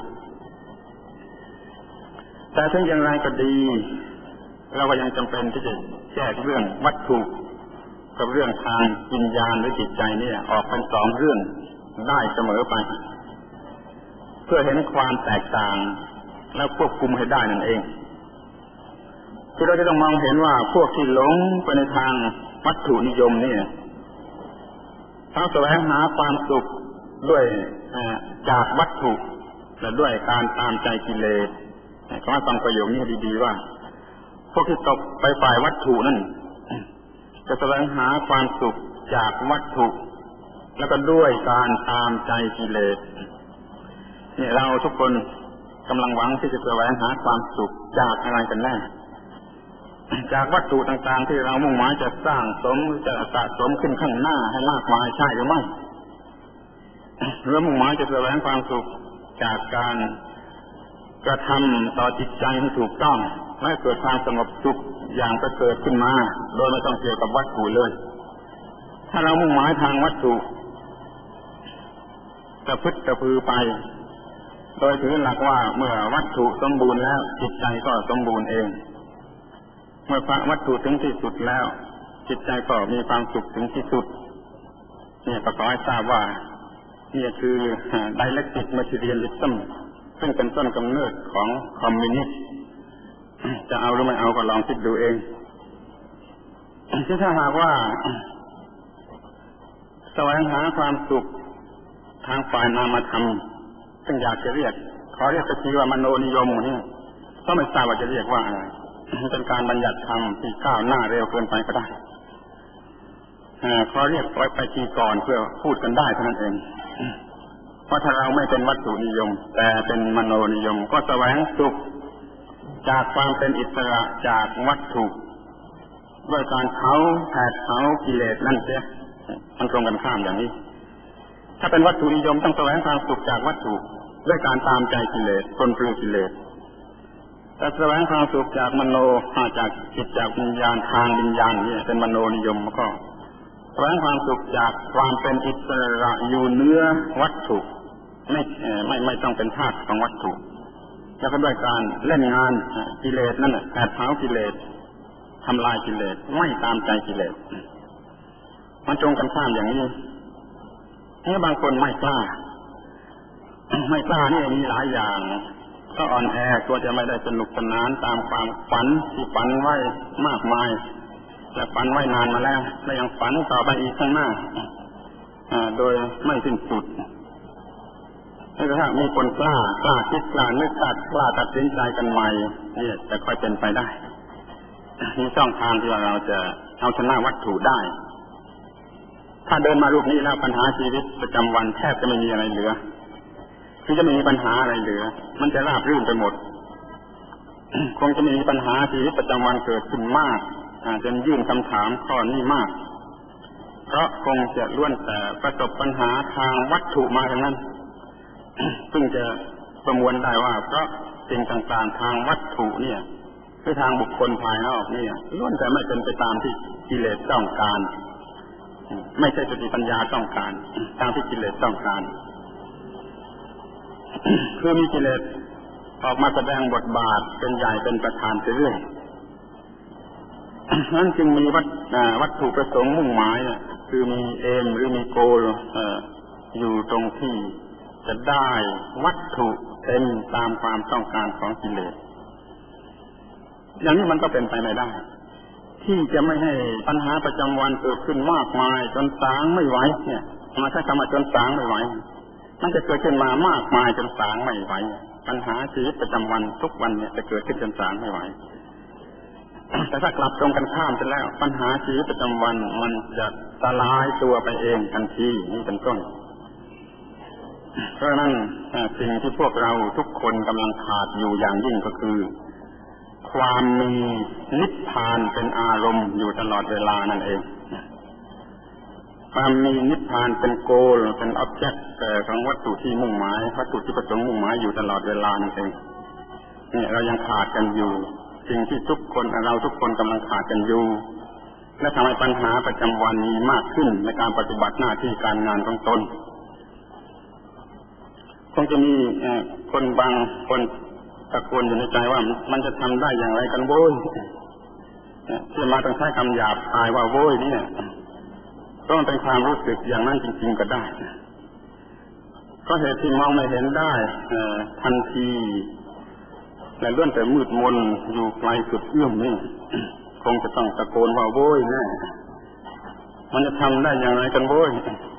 S1: แต่ถึงอย่างไรก็ดีเราก็ยังจำเป็นที่จะแยกเรื่องวัตถุกับเรื่องทางวิญญาณหรือจิตใจนี่ออกเป็นสองเรื่องได้เสมอไปเพื่อเห็นความแตกต่างแล้วควบคุมให้ได้นั่นเองที่เราจะต้องมองเห็นว่าพวกที่หลงไปในทางวัตถุนิยมนี่เขาแสวงหาความสุขด้วยจากวัตถุและด้วยการตามใจกิเลสขอให้ฟังประโยคนี้ดีๆว่าพวกที่ตกไปฝ่ายวัตถุนั่นจะแสวงหาความสุขจากวัตถุแล้วก็ด้วยการตามใจกิเลสนี่เราทุกคนกำลังหวังที่จะแสวงหาความสุขจากอะไรกันแน่จากวัตถุต่างๆที่เรามุ่งหมายจะสร้างสมจะสะสมขึ้นข้างหน้าให้มากมายใช่หรือไม่หรือมุ่งหมายจะแสวงความสุขจากการกระทำต่อจิตใจให้ถูกต้องให้เกิดความสงบสุขอย่างประเสริฐขึ้นมาโดยไม่ต้องเกี่ยวกับวัตถุเลยถ้าเรามุ่งหมายทางวัตถุกระพึดกระพือไปโดยถือหลักว่าเมื่อวัตถุสมบูรณ์แล้วจิตใจก็สมบูรณ์เองเมื่อวัตถุถึงที่สุดแล้วจิตใจก็มีความสุขถึงที่สุดนี่ก็ขอให้ทราบว่านี่คือ dialectic materialism ซึ่งเป็นต้นกำเนิดของคอมมิวนิสต์จะเอาหรือไม่เอาก็ลองคิดดูเองที่ถ้าหากว่าแสวงหาความสุขทางฝ่ายนามธรรมซึ่งอยากจะเรียกขอเรียกสักทีว่ามโนนิยมนี่ก็ไม่ทราบว่าจะเรียกว่าอะไรเป็นการบัญญัติธรรมที่ก้าวหน้าเร็วเกินไปก็ได้ขอเรียกไว้ไปทีก่อนเพื่อพูดกันได้เท่านั้นเองเพราะถ้าเราไม่เป็นวัตถุนิยมแต่เป็นมโนนิยมก็แสวงสุขจากความเป็นอิสระจากวัตถุด้วยการเผาแผดเผากิเลสนั่นเสียมันตรงกันข้ามอย่างนี้ถ้าเป็นวัตถุนิยมต้องแสวงความสุขจากวัตถุด้วยการตามใจกิเลสทนปลือกิเลสแต่แสวงความสุขจากมโนจากจิตจากวิญญาณทางวิญญาณนี่เป็นมโนนิยมก็แสวงความสุขจากความเป็นอิสระอยู่เหนือวัตถุไม่ไม่ไม่ต้องเป็นทาสของวัตถุแล้วก็ด้วยการเล่นงานกิเลสนั่นแหละแผดเผากิเลสทำลายกิเลสไม่ตามใจกิเลสมันตรงกันข้ามอย่างนี้นี่บางคนไม่กล้าไม่กล้านี่มีหลายอย่างก็อ่อนแอตัวจะไม่ได้สนุกสนานตามความฝันที่ฝันไว้มากมายและฝันไว้นานมาแล้วและยังฝันต่อไปอีกข้างหน้าโดยไม่สิ้นสุดถ้ามีคนกล้ากล้าคิดกล้านึกกล้ากล้าตัดสินใจกันใหม่นี่จะค่อยเป็นไปได้มีช่องทางที่เราจะเอาชนะวัตถุได้ถ้าเดินมารูปนี้แล้วปัญหาชีวิตประจำวันแทบจะไม่มีอะไรเหลือคือจะไม่มีปัญหาอะไรเหลือมันจะราบรื่นไปหมด คงจะมีปัญหาชีวิตประจำวันเกิดขึ้นมากจนยื่นคำถามข้อนี้มากเพราะคงจะล้วนแต่ประสบปัญหาทางวัตถุมาทั้งนั้น ซึ่งจะประมวลได้ว่าเพราะสิ่งต่างๆทางวัตถุเนี่ยหรือทางบุคคลภายนอกเนี่ยล้วนแต่ไม่เป็นไปตามที่กิเลสต้องการไม่ใช่สติปัญญาต้องการตามที่กิเลสต้องการ คือมีกิเลสออกมาแสดงบทบาทเป็นใหญ่เป็นประธานไปเรื่อยนั้นจึงมีวัตวัตถุประสงค์มุ่งหมายคือมีเอมหรือมีโกลอยู่ตรงที่จะได้วัตถุเต็มตามความต้องการของกิเลสอย่างนี้มันก็เป็นไปไม่ได้ที่จะไม่ให้ปัญหาประจำวันเกิดขึ้นมากมายจนสางไม่ไหวเนี่ยมาใช้คำว่าจนสางไม่ไหวมันจะเกิดขึ้นมามากมายจนสางไม่ไหวปัญหาชีวิตประจำวันทุกวันเนี่ยจะเกิดขึ้นจนสางไม่ไหวแต่ถ้ากลับตรงกันข้ามไปแล้วปัญหาชีวิตประจำวันมันจะสลายตัวไปเองทันทีนี่เป็นต้นเพราะนั้นสิ่งที่พวกเราทุกคนกำลังขาดอยู่อย่างยิ่งก็คือความมีนิพพานเป็นอารมณ์อยู่ตลอดเวลานั่นเองความมีนิพพานเป็นโกลเป็นอ็อบเจกต์ของวัตถุที่มุ่งหมายวัตถุที่ประสงค์มุ่งหมายอยู่ตลอดเวลานั่นเองนี่เรายังขาดกันอยู่สิ่งที่ทุกคนเราทุกคนกำลังขาดกันอยู่และทำให้ปัญหาประจำวันมีมากขึ้นในการปฏิบัติหน้าที่การงานของตนคงจะมีคนบางคนตะโกนอยู่ในใจว่ามันจะทำได้อย่างไรกันโว้ยที่มาต้องใช้คำหยาบคายว่าโว้ยเนี่ยก็มันเป็นความรู้สึกอย่างนั้นจริงๆก็ได้ก็เหตุที่มองไม่เห็นได้ทันทีและล้วนแต่มืดมนอยู่ไกลสุดเอื้อมนี่คงจะต้องตะโกนว่าโว้ยแน่มันจะทำได้อย่างไรกันโว้ย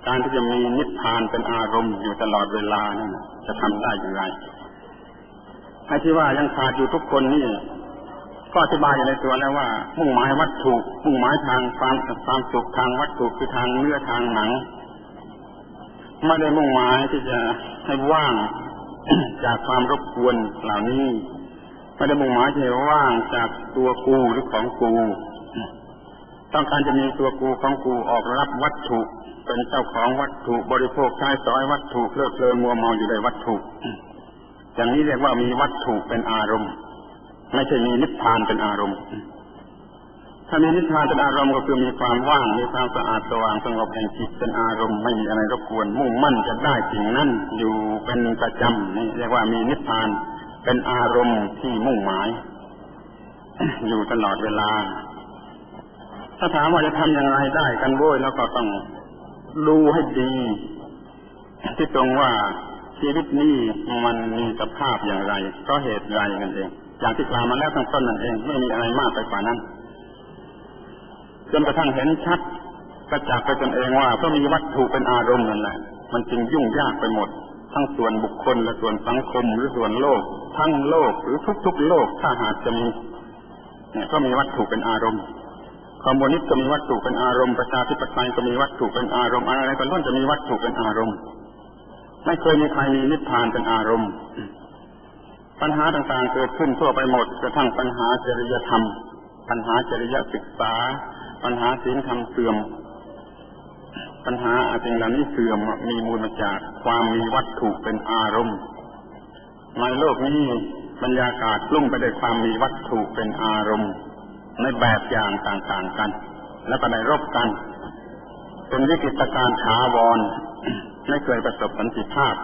S1: การที่จะมีนิพพานเป็นอารมณ์อยู่ตลอดเวลานั่นจะทำได้อย่างไรไอ้ที่ว่ายังขาดอยู่ทุกคนนี่ก็อธิบายอยู่ในตัวแล้วว่ามุ่งหมายวัตถุมุ่งหมายทางความความสุขทางวัตถุคือทางเนื้อทางหนังไม่ได้มุ่งหมายที่จะให้ว่าง จากความรบกวนเหล่านี้ไม่ได้มุ่งหมายที่จะว่างจากตัวกูหรือของกูต้องการจะมีตัวกูของกูออกรับวัตถุเป็นเจ้าของวัตถุบริโภคใช้สอยวัตถุเพลิดเพลินมัวเมาอยู่ในวัตถุอย่างนี้เรียกว่ามีวัตถุเป็นอารมณ์ไม่ใช่มีนิพพานเป็นอารมณ์ถ้ามีนิพพานเป็นอารมณ์ก็คือมีความว่างมีความสะอาดสว่างสงบแห่งจิตเป็นอารมณ์ไม่มีอะไรรบกวนมุ่งมั่นจะได้สิ่งนั้นอยู่เป็นประจำนี่เรียกว่ามีนิพพานเป็นอารมณ์ที่มุ่งหมายอยู่ตลอดเวลาถ้าถามว่าจะทำอย่างไรได้กันโว้ยแล้วก็ต้องดูให้ดีที่ตรงว่าชีวิตนี้มันมีสภาพอย่างไรเพราะเหตุไรกันเองอย่างที่กล่าวมาแล้วตั้งต้นนั่นเองไม่มีอะไรมากไปกว่านั้นจนกระทั่งเห็นชัดกระจ่างไปตนเองว่าเพราะมีวัตถุเป็นอารมณ์นั่นแหละมันจึงยุ่งยากไปหมดทั้งส่วนบุคคลและส่วนสังคมหรือส่วนโลกทั้งโลกหรือทุกๆโลกถ้าหากจะมีเนี่ยก็มีวัตถุเป็นอารมณ์คอมมิวนิสต์ก็มีวัตถุเป็นอารมณ์ประชาธิปไตยก็มีวัตถุเป็นอารมณ์อะไรก็ล้วนจะมีวัตถุเป็นอารมณ์ไม่เคยมีใครมีนิพพานเป็นอารมณ์ปัญหาต่างๆเกิดขึ้นทั่วไปหมดกระทั่งปัญหาจริยธรรมปัญหาจริยศึกษาปัญหาศีลธรรมเสื่อมปัญหาสิ่งเหล่านี้เสื่อมมีมูลมาจากความมีวัตถุเป็นอารมณ์ในโลกนี้บรรยากาศกลุ่มไปด้วยความมีวัตถุเป็นอารมณ์ในแบบอย่างต่างๆกันและก็ได้รบกันเป็นวิกฤตการณ์ถาวรไม่เคยประสบสันติภาพ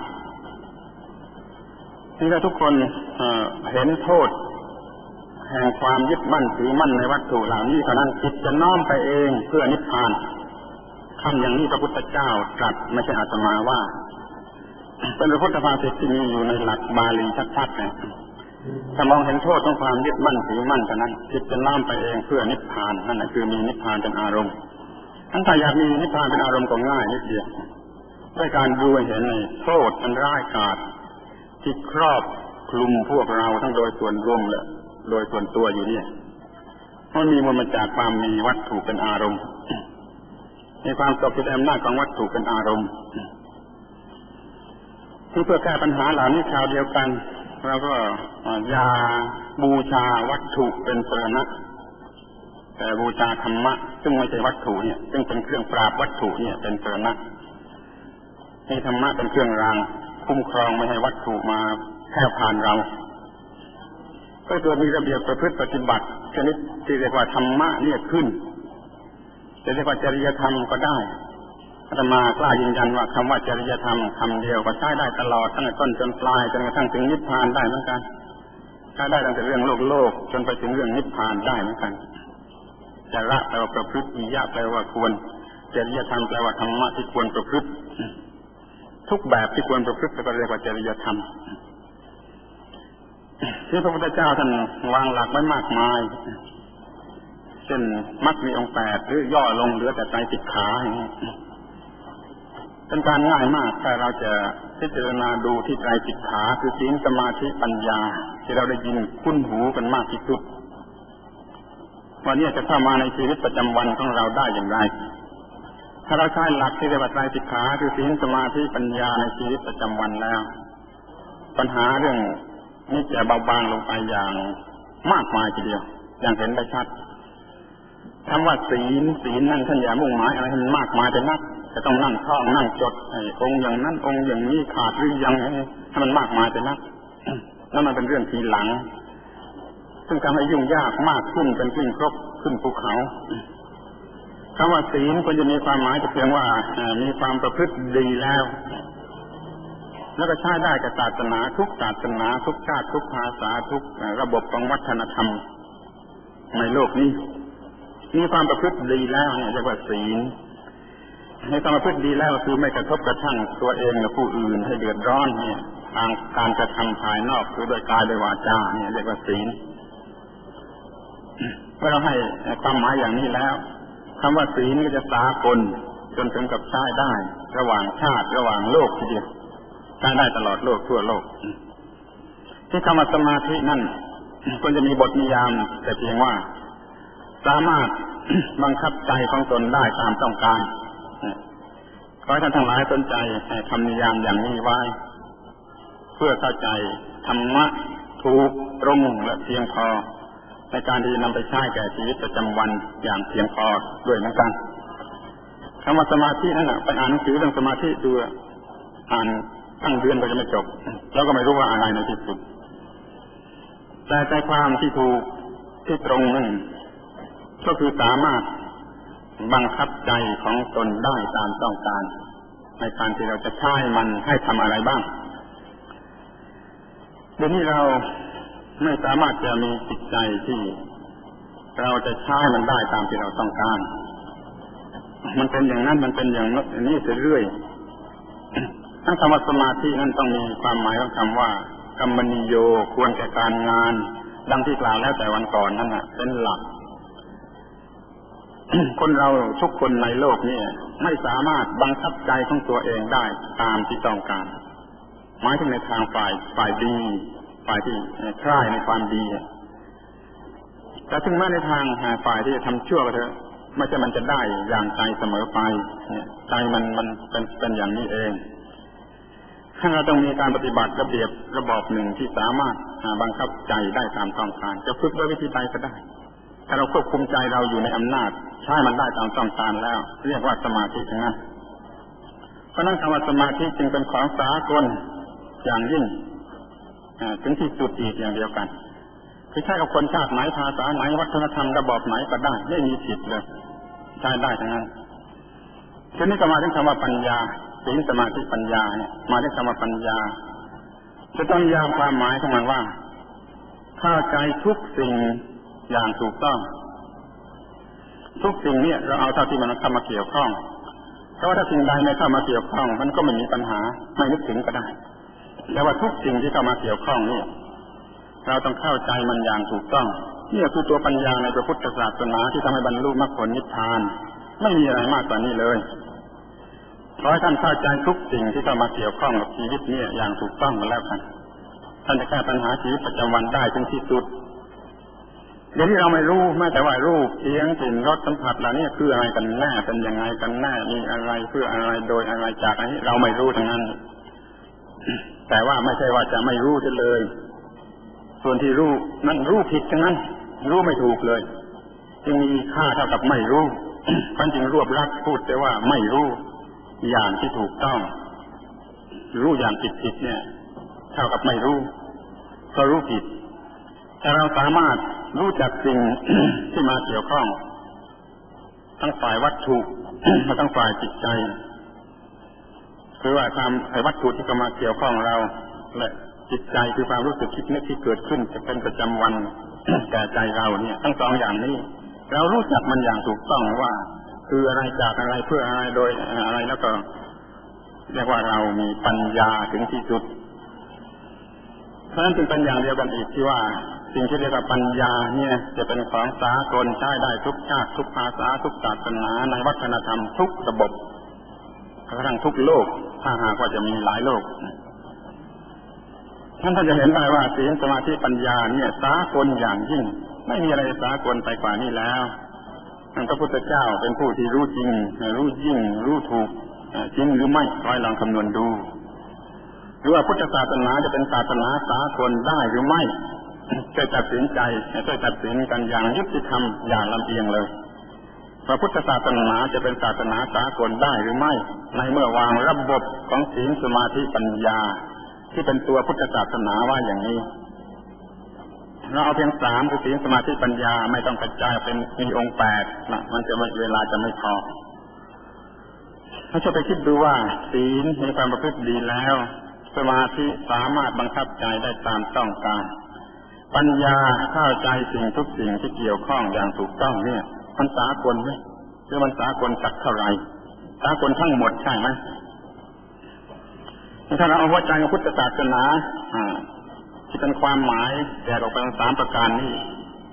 S1: ที่ถ้าทุกคนเอ่อเห็นโทษแห่งความยึดมั่นถือมั่นในวัตถุเหล่านี้เท่านั้นจิตจะน้อมไปเองเพื่อนิพพานคำอย่างนี้พระพุทธเจ้าตรัสไม่ใช่อาตมาว่าเป็นพระพุทธภาษิตที่มีอยู่ในหลักบาลีชัดๆนะถ้ามองเห็นโทษของความยึดมั่นถือมั่นเท่านั้นจิตจะน้อมไปเองเพื่อนิพพานนั่นแหละคือมีนิพพานเป็นอารมณ์ทั้งถ้าอยากมีนิพพานเป็นอารมณ์ก็ง่ายนิดเดียวด้วยการดูเห็นในโทษอันร้ายกาจที่ครอบคลุมพวกเราทั้งโดยส่วนรวมและโดยส่วนตัวอยู่เนี่ยมันมีมูลมาจากความมีวัตถุเป็นอารมณ์มีความตกอยู่ในอำนาจของวัตถุเป็นอารมณ์ที่เพื่อแก้ปัญหาเหล่านี้คราวเดียวกันเราก็อย่าบูชาวัตถุเป็นสรณะแต่บูชาธรรมะซึ่งไม่ใช่วัตถุเนี่ยซึ่งเป็นเครื่องปราบวัตถุเนี่ยเป็นสรณะให้ธรรมะเป็นเครื่องรางคุ้มครองไม่ให้วัตถุมาแผ่ผ่านเราก็เกิดมีระเบียบประพฤติปฏิบัติชนิดที่เรียกว่าธรรมะเนี่ยขึ้นจะเรียกว่าจริยธรรมก็ได้อาตมากล้ายืนยันว่าคำว่าจริยธรรมคำเดียวก็ใช้ได้ตลอดตั้งแต่ต้นจนปลายจนกระทั่งถึงนิพพานได้เหมือนกันใช้ได้ตั้งแต่เรื่องโลกโลกจนไปถึงเรื่องนิพพานได้เหมือนกันจระแปลว่าประพฤติวิยะแปลว่าควรจริยธรรมแปลว่าธรรมะที่ควรประพฤติทุกแบบที่ควรประพฤติก็เรียกว่าจริยธรรมที่พระพุทธเจ้าท่านวางหลักไว้มากมายเช่นมรรคมีองค์แปดหรือย่อลงเหลือแต่ไตรสิกขาอย่างนี้เป็นการง่ายมากถ้าเราจะพิจารณาดูที่ไตรสิกขาคือศีลสมาธิปัญญาที่เราได้ยินคุ้นหูกันมากที่สุดวันนี้จะเข้ามาในชีวิตประจำวันของเราได้อย่างไรถ้าเราใช้หลักที่เรียกว่าไตรสิกขาคือศีลสมาธิปัญญาในชีวิตประจำวันแล้วปัญหาเรื่องนี้จะเบาบางลงไปอย่างมากมายทีเดียวอย่างเห็นได้ชัดคำว่าศีลศีลนั่นท่านอย่ามุ่งหมายอะไรให้มันมากมายเป็นนักจะต้องนั่งท่องนั่งจดไอ้องค์อย่างนั้นองค์อย่างนี้ขาดหรือยังให้มันมากมายเป็นนักแล้วมันเป็นเรื่องทีหลังซึ่งทำให้ยุ่งยากมากขึ้นเป็นขึ้นครบขึ้นภูเขาคำว่าศีลควรจะมีความหมายแต่เพียงว่ามีความประพฤติดีแล้วแล้วก็ใช้ได้กับศาสนาทุกศาสนาทุกชาติทุกภาษาทุกระบบของวัฒนธรรมในโลกนี้มีความประพฤติดีแล้วเนี่ยเรียกว่าศีลให้ความประพฤติดีแล้วคือไม่กระทบกระทั่งตัวเองและผู้อื่นให้เดือดร้อนเนี่ยทางการกระทำภายนอกคือโดยกายโดยวาจาเนี่ยเรียกว่าศีลเมื่อเราให้ความหมายอย่างนี้แล้วคำว่าศีลก็จะสากลจนถึงกับใช้ได้ระหว่างชาติระหว่างโลกทีเดียวใช้ได้ตลอดโลกทั่วโลกที่คำว่าสมาธินั่นควรจะมีบทนิยามแต่เพียงว่าสามารถบังคับใจของตนได้ตามต้องการขอให้ท่านทั้งหลายสนใจคำนิยามอย่างนี้ไว้เพื่อเข้าใจธรรมะถูกตรงและเพียงพอในการที่นำไปใช้แก่ชีวิตประจำวันอย่างเพียงพอด้วยเหมือนกันคำว่าสมาธินั่นแหละไปอ่านหนังสือเรื่องสมาธิดูอ่านตั้งเดือนก็จะไม่จบแล้วก็ไม่รู้ว่าอะไรในที่สุดแต่ใจความที่ถูกที่ตรงนั่นก็คือสามารถบังคับใจของตนได้ตามต้องการในการที่เราจะใช้มันให้ทำอะไรบ้างเดี๋ยวนี้เราไม่สามารถจะมีจิตใจที่เราจะใช้มันได้ตามที่เราต้องการมันเป็นอย่างนั้นมันเป็นอย่างนี้เรื่อยๆทั้งคำว่าสมาธินั้นต้องมีความหมายของคำว่ากรรมนิโยควรแก่การงานดังที่กล่าวแล้วแต่วันก่อนนั่นน่ะเป็นหลัก คนเราทุกคนในโลกนี้ไม่สามารถบังคับใจของตัวเองได้ตามที่ต้องการหมายถึงในทางฝ่ายฝ่ายดีฝ่ายที่ใคร่ในความดีแต่ถึงแม้ในทางฝ่ายที่จะทำชั่วก็เถอะไม่ใช่มันจะได้อย่างใจเสมอไปใจมันมันเป็นเป็นอย่างนี้เองถ้าเราต้องมีการปฏิบัติระเบียบระบอบหนึ่งที่สามารถบังคับใจได้ตามต้องการจะฝึกด้วยวิธีใดก็ได้ถ้าเราควบคุมใจเราอยู่ในอำนาจใช้มันได้ตามต้องการแล้วเรียกว่าสมาธิทั้งนั้นเพราะนั้นคำว่าสมาธิจึงเป็นของสากลอย่างยิ่งถึงที่สุดอีกอย่างเดียวกันคือใช้กับคนชาติไหนภาษาไหนวัฒนธรรมระบอบไหนก็ได้ไม่มีผิดเลยใช้ได้ทั้งนั้นทีนี้ก็มาถึงคำว่าปัญญาศีลสมาธิปัญญาเนี่ยมาถึงคำว่าปัญญาจะต้องยามความหมายของมันว่าเข้าใจทุกสิ่งอย่างถูกต้องทุกสิ่งเนี่ยเราเอาเท่าที่มันเข้ามาเกี่ยวข้องเพราะว่าถ้าสิ่งใดไม่เข้ามาเกี่ยวข้องมันก็ไม่มีปัญหาไม่นึกถึงก็ได้แต่ว่าทุกสิ่งที่เข้ามาเกี่ยวข้องนี่เราต้องเข้าใจมันอย่างถูกต้องนี่คือตัวปัญญาในพระพุทธศาสนาที่ทำให้บรรลุมรรคผลนิพพานไม่มีอะไรมากกว่านี้เลยขอให้ท่านเข้าใจทุกสิ่งที่เข้ามาเกี่ยวข้องกับชีวิตนี้อย่างถูกต้องมาแล้วกันท่านจะแก้ปัญหาชีวิตประจำวันได้ถึงที่สุดเดี๋ยวนี้เราไม่รู้แม้แต่ว่ารูปเสียงกลิ่นรสสัมผัสเหล่านี้คืออะไรกันแน่เป็นยังไงกันแน่มีอะไรเพื่ออะไรโดยอะไรจากอะไรเราไม่รู้ทั้งนั้นแต่ว่าไม่ใช่ว่าจะไม่รู้เสียเลยส่วนที่รู้นั้นรู้ผิดทั้งนั้นรู้ไม่ถูกเลยจึงมีค่าเท่ากับไม่รู้ท่านจึงรวบรัดพูดแต่ว่าไม่รู้อย่างที่ถูกต้องรู้อย่างผิดๆเนี่ยเท่ากับไม่รู้ก็รู้ผิดถ้าเราสามารถรู้จักสิ่ง ที่มาเกี่ยวข้องทั้งฝ่ายวัตถุและทั้งฝ่ายจิตใจคือว่าความไอ้วัตถุที่เข้ามาเกี่ยวข้องเราและจิตใจคือความรู้สึกคิดนึกที่เกิดขึ้นจะเป็นประจำวัน แก่ใจเราเนี่ยทั้งสองอย่างนี้เรารู้จักมันอย่างถูกต้องว่าคืออะไรจากอะไรเพื่ออะไรโดยอะไรแล้วก็เรียกว่าเรามีปัญญาถึงที่สุดเพราะฉะนั้นจึงเป็นอย่างเดียวกันอีกที่ว่าสิ่งที่เรียกว่าปัญญาเนี่ยจะเป็นของสากลใช้ได้ทุกชาติทุกภาษาทุกศาสนาในวัฒนธรรมทุกระบบกระทั่งทุกโลกถ้าหากว่าจะมีหลายโลกท่านท่านจะเห็นได้ว่าศีลสมาธิปัญญาเนี่ยสากลอย่างยิ่งไม่มีอะไรสากลไปกว่านี้แล้วท่านพระพุทธเจ้าเป็นผู้ที่รู้จริงรู้ยิ่งรู้ถูกจริงหรือไม่คอยลองคำนวณดูหรือว่าพุทธศาสนาจะเป็นศาสนาสากลได้หรือไม่จะตัดสินใจจะตัดสินกันอย่างยุติธรรมอย่างลำเอียงเลยพระพุทธศาสนาจะเป็นศาสนาสากลได้หรือไม่ในเมื่อวางระบบของศีลสมาธิปัญญาที่เป็นตัวพุทธศาสนาว่าอย่างนี้เราเอาเพียงสามคือศีลสมาธิปัญญาไม่ต้องกระจายเป็นมีองค์แปดนะมันจะเวลาจะไม่พอถ้าจะไปคิดดูว่าศีลมีความประพฤติดีแล้วสมาธิสามารถบังคับใจได้ตามต้องการปัญญาเข้าใจสิ่งทุกสิ่งที่เกี่ยวข้องอย่างถูกต้องเนี่ยมันสากลไหมหรือมันสากลสักเท่าไหร่สากลทั้งหมดใช่ไหมถ้าเราเอาหัวใจของพุทธศาสนาที่เป็นความหมายแยกออกเป็นสามประการนี้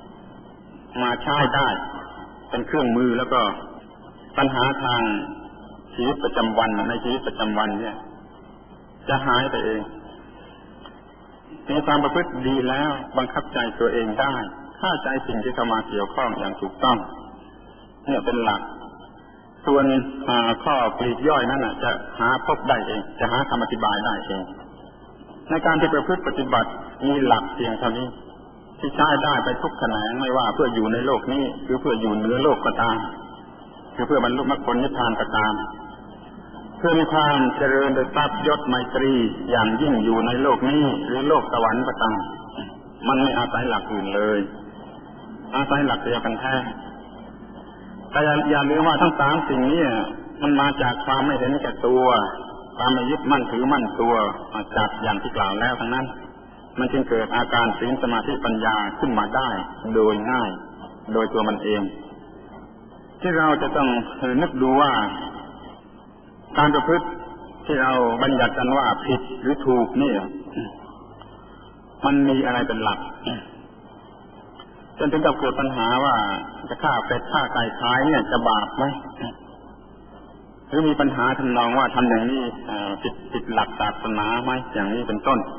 S1: มาใช้ได้เป็นเครื่องมือแล้วก็ปัญหาทางชีวิตประจำวันในชีวิตประจำวันเนี่ยจะหายไปเองมีความประพฤติดีแล้วบังคับใจตัวเองได้เข้าใจสิ่งที่เข้ามาเกี่ยวข้องอย่างถูกต้องเนี่ยเป็นหลักส่วนข้อปลีกย่อยนั้นน่ะจะหาพบได้เองจะหาคำอธิบายได้เองในการที่ประพฤติปฏิบัติมีหลักเพียงเท่านี้ที่ใช้ได้ไปทุกแขนงไม่ว่าเพื่ออยู่ในโลกนี้หรือเพื่ออยู่เหนือโลกก็ตามคือเพื่อบรรลุมรรคผลนิพพานก็ตามเพื่อมีความเจริญโดยทรัพย์ยศไมตรีอย่างยิ่งอยู่ในโลกนี้หรือโลกสวรรค์ก็ตามมันไม่อาศัยหลักอื่นเลยอาศัยหลักเดียวกันแท้แต่อย่าลืมว่าทั้งสามสิ่งนี้มันมาจากความไม่เห็นแก่ตัวความไม่ยึดมั่นถือมั่นตัวจัดอย่างที่กล่าวแล้วทั้งนั้นมันจึงเกิดอาการศีลสมาธิปัญญาขึ้นมาได้โดยง่ายโดยตัวมันเองที่เราจะต้องนึกดูว่าการประพฤติที่เราบัญญัติกันว่าผิดหรือถูกนี่มันมีอะไรเป็นหลักจนถึงกับเกิดปัญหาว่าจะฆ่าเป็ดฆ่าไก่ขายเนี่ยจะบาปไหมหรือมีปัญหาทำนองว่าทำอย่างนี้ผิดผิดหลักศาสนาไหมอย่างนี้เป็นต้น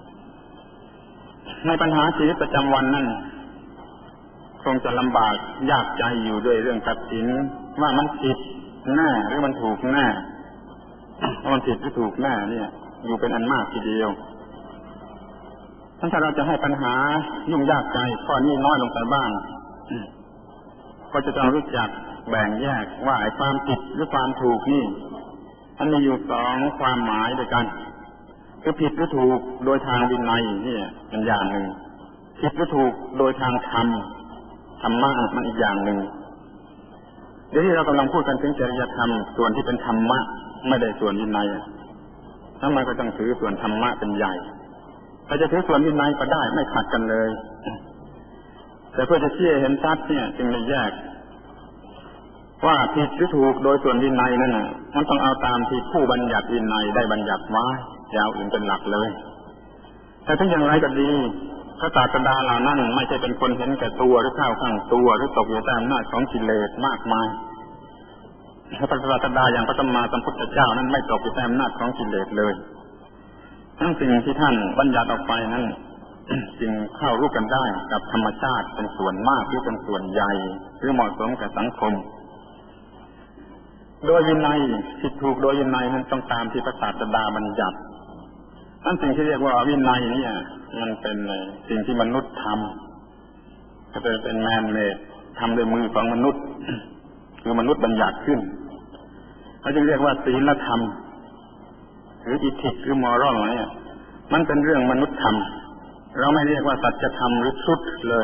S1: ในปัญหาชีวิตประจำวันนั่นคงจะลำบากยากใจอยู่ด้วยเรื่องตัดสินว่ามันผิดแน่หรือมันถูกแน่ว่ามันผิดหรือถูกแน่เนี่ยอยู่เป็นอันมากทีเดียวถ้าเราจะให้ปัญหายุ่งยากใจข้อนี้น้อยลงไปบ้างก็จะต้องรู้จักแบ่งแยกว่าไอ้ความผิดหรือความถูกนี่มันมีอยู่สองความหมายด้วยกันคือผิดหรือถูกโดยทางวินัยนี่เป็นอย่างหนึ่งผิดหรือถูกโดยทางธรรมธรรมะมันอีกอย่างหนึ่งเดี๋ยวนี้เรากำลังพูดกันถึงจริยธรรมส่วนที่เป็นธรรมะไม่ได้ส่วนวินัยทำไมก็ต้องถือส่วนธรรมะเป็นใหญ่เราจะถือส่วนวินัยก็ได้ไม่ขัดกันเลยแต่เพื่อจะเชี่ยเห็นชัดเนี่ยจึงได้แยกว่าผิดหรือถูกโดยส่วนวินัยนั่นน่ะมันต้องเอาตามที่ผู้บัญญัติวินัยได้บัญญัติไว้อย่าเอาอื่นเป็นหลักเลยแต่ถึงอย่างไรก็ดีพระศาสดาเหล่านั้นไม่ใช่เป็นคนเห็นแก่ตัวหรือเข้าข้างตัวหรือตกอยู่ใต้อำนาจของกิเลสมากมายพระศาสดาอย่างพระสัมมาสัมพุทธเจ้านั้นไม่ตกอยู่ใต้อำนาจของกิเลสเลยทั้งสิ่งที่ท่านบัญญัติออกไปนั้นจึงเข้ารู้กันได้กับธรรมชาติเป็นส่วนมากหรือเป็นส่วนใหญ่หรือเหมาะสมกับสังคมโดยวินัยผิดถูกโดยวินัยนั้นต้องตามที่พระศาสดาบัญญัตินั่นสิ่งที่เรียกว่าวินัยเนี่ยมันเป็นสิ่งที่มนุษย์ทำจะเป็นเป็นแมนเมดทำด้วยมือของมนุษย์คือมนุษย์บัญญัติขึ้นเขาจึงเรียกว่าศีลธรรมหรืออิทธิหรือมอรัลเนี่ยมันเป็นเรื่องมนุษย์ธรรมเราไม่เรียกว่าสัจธรรมหรือชุดเลย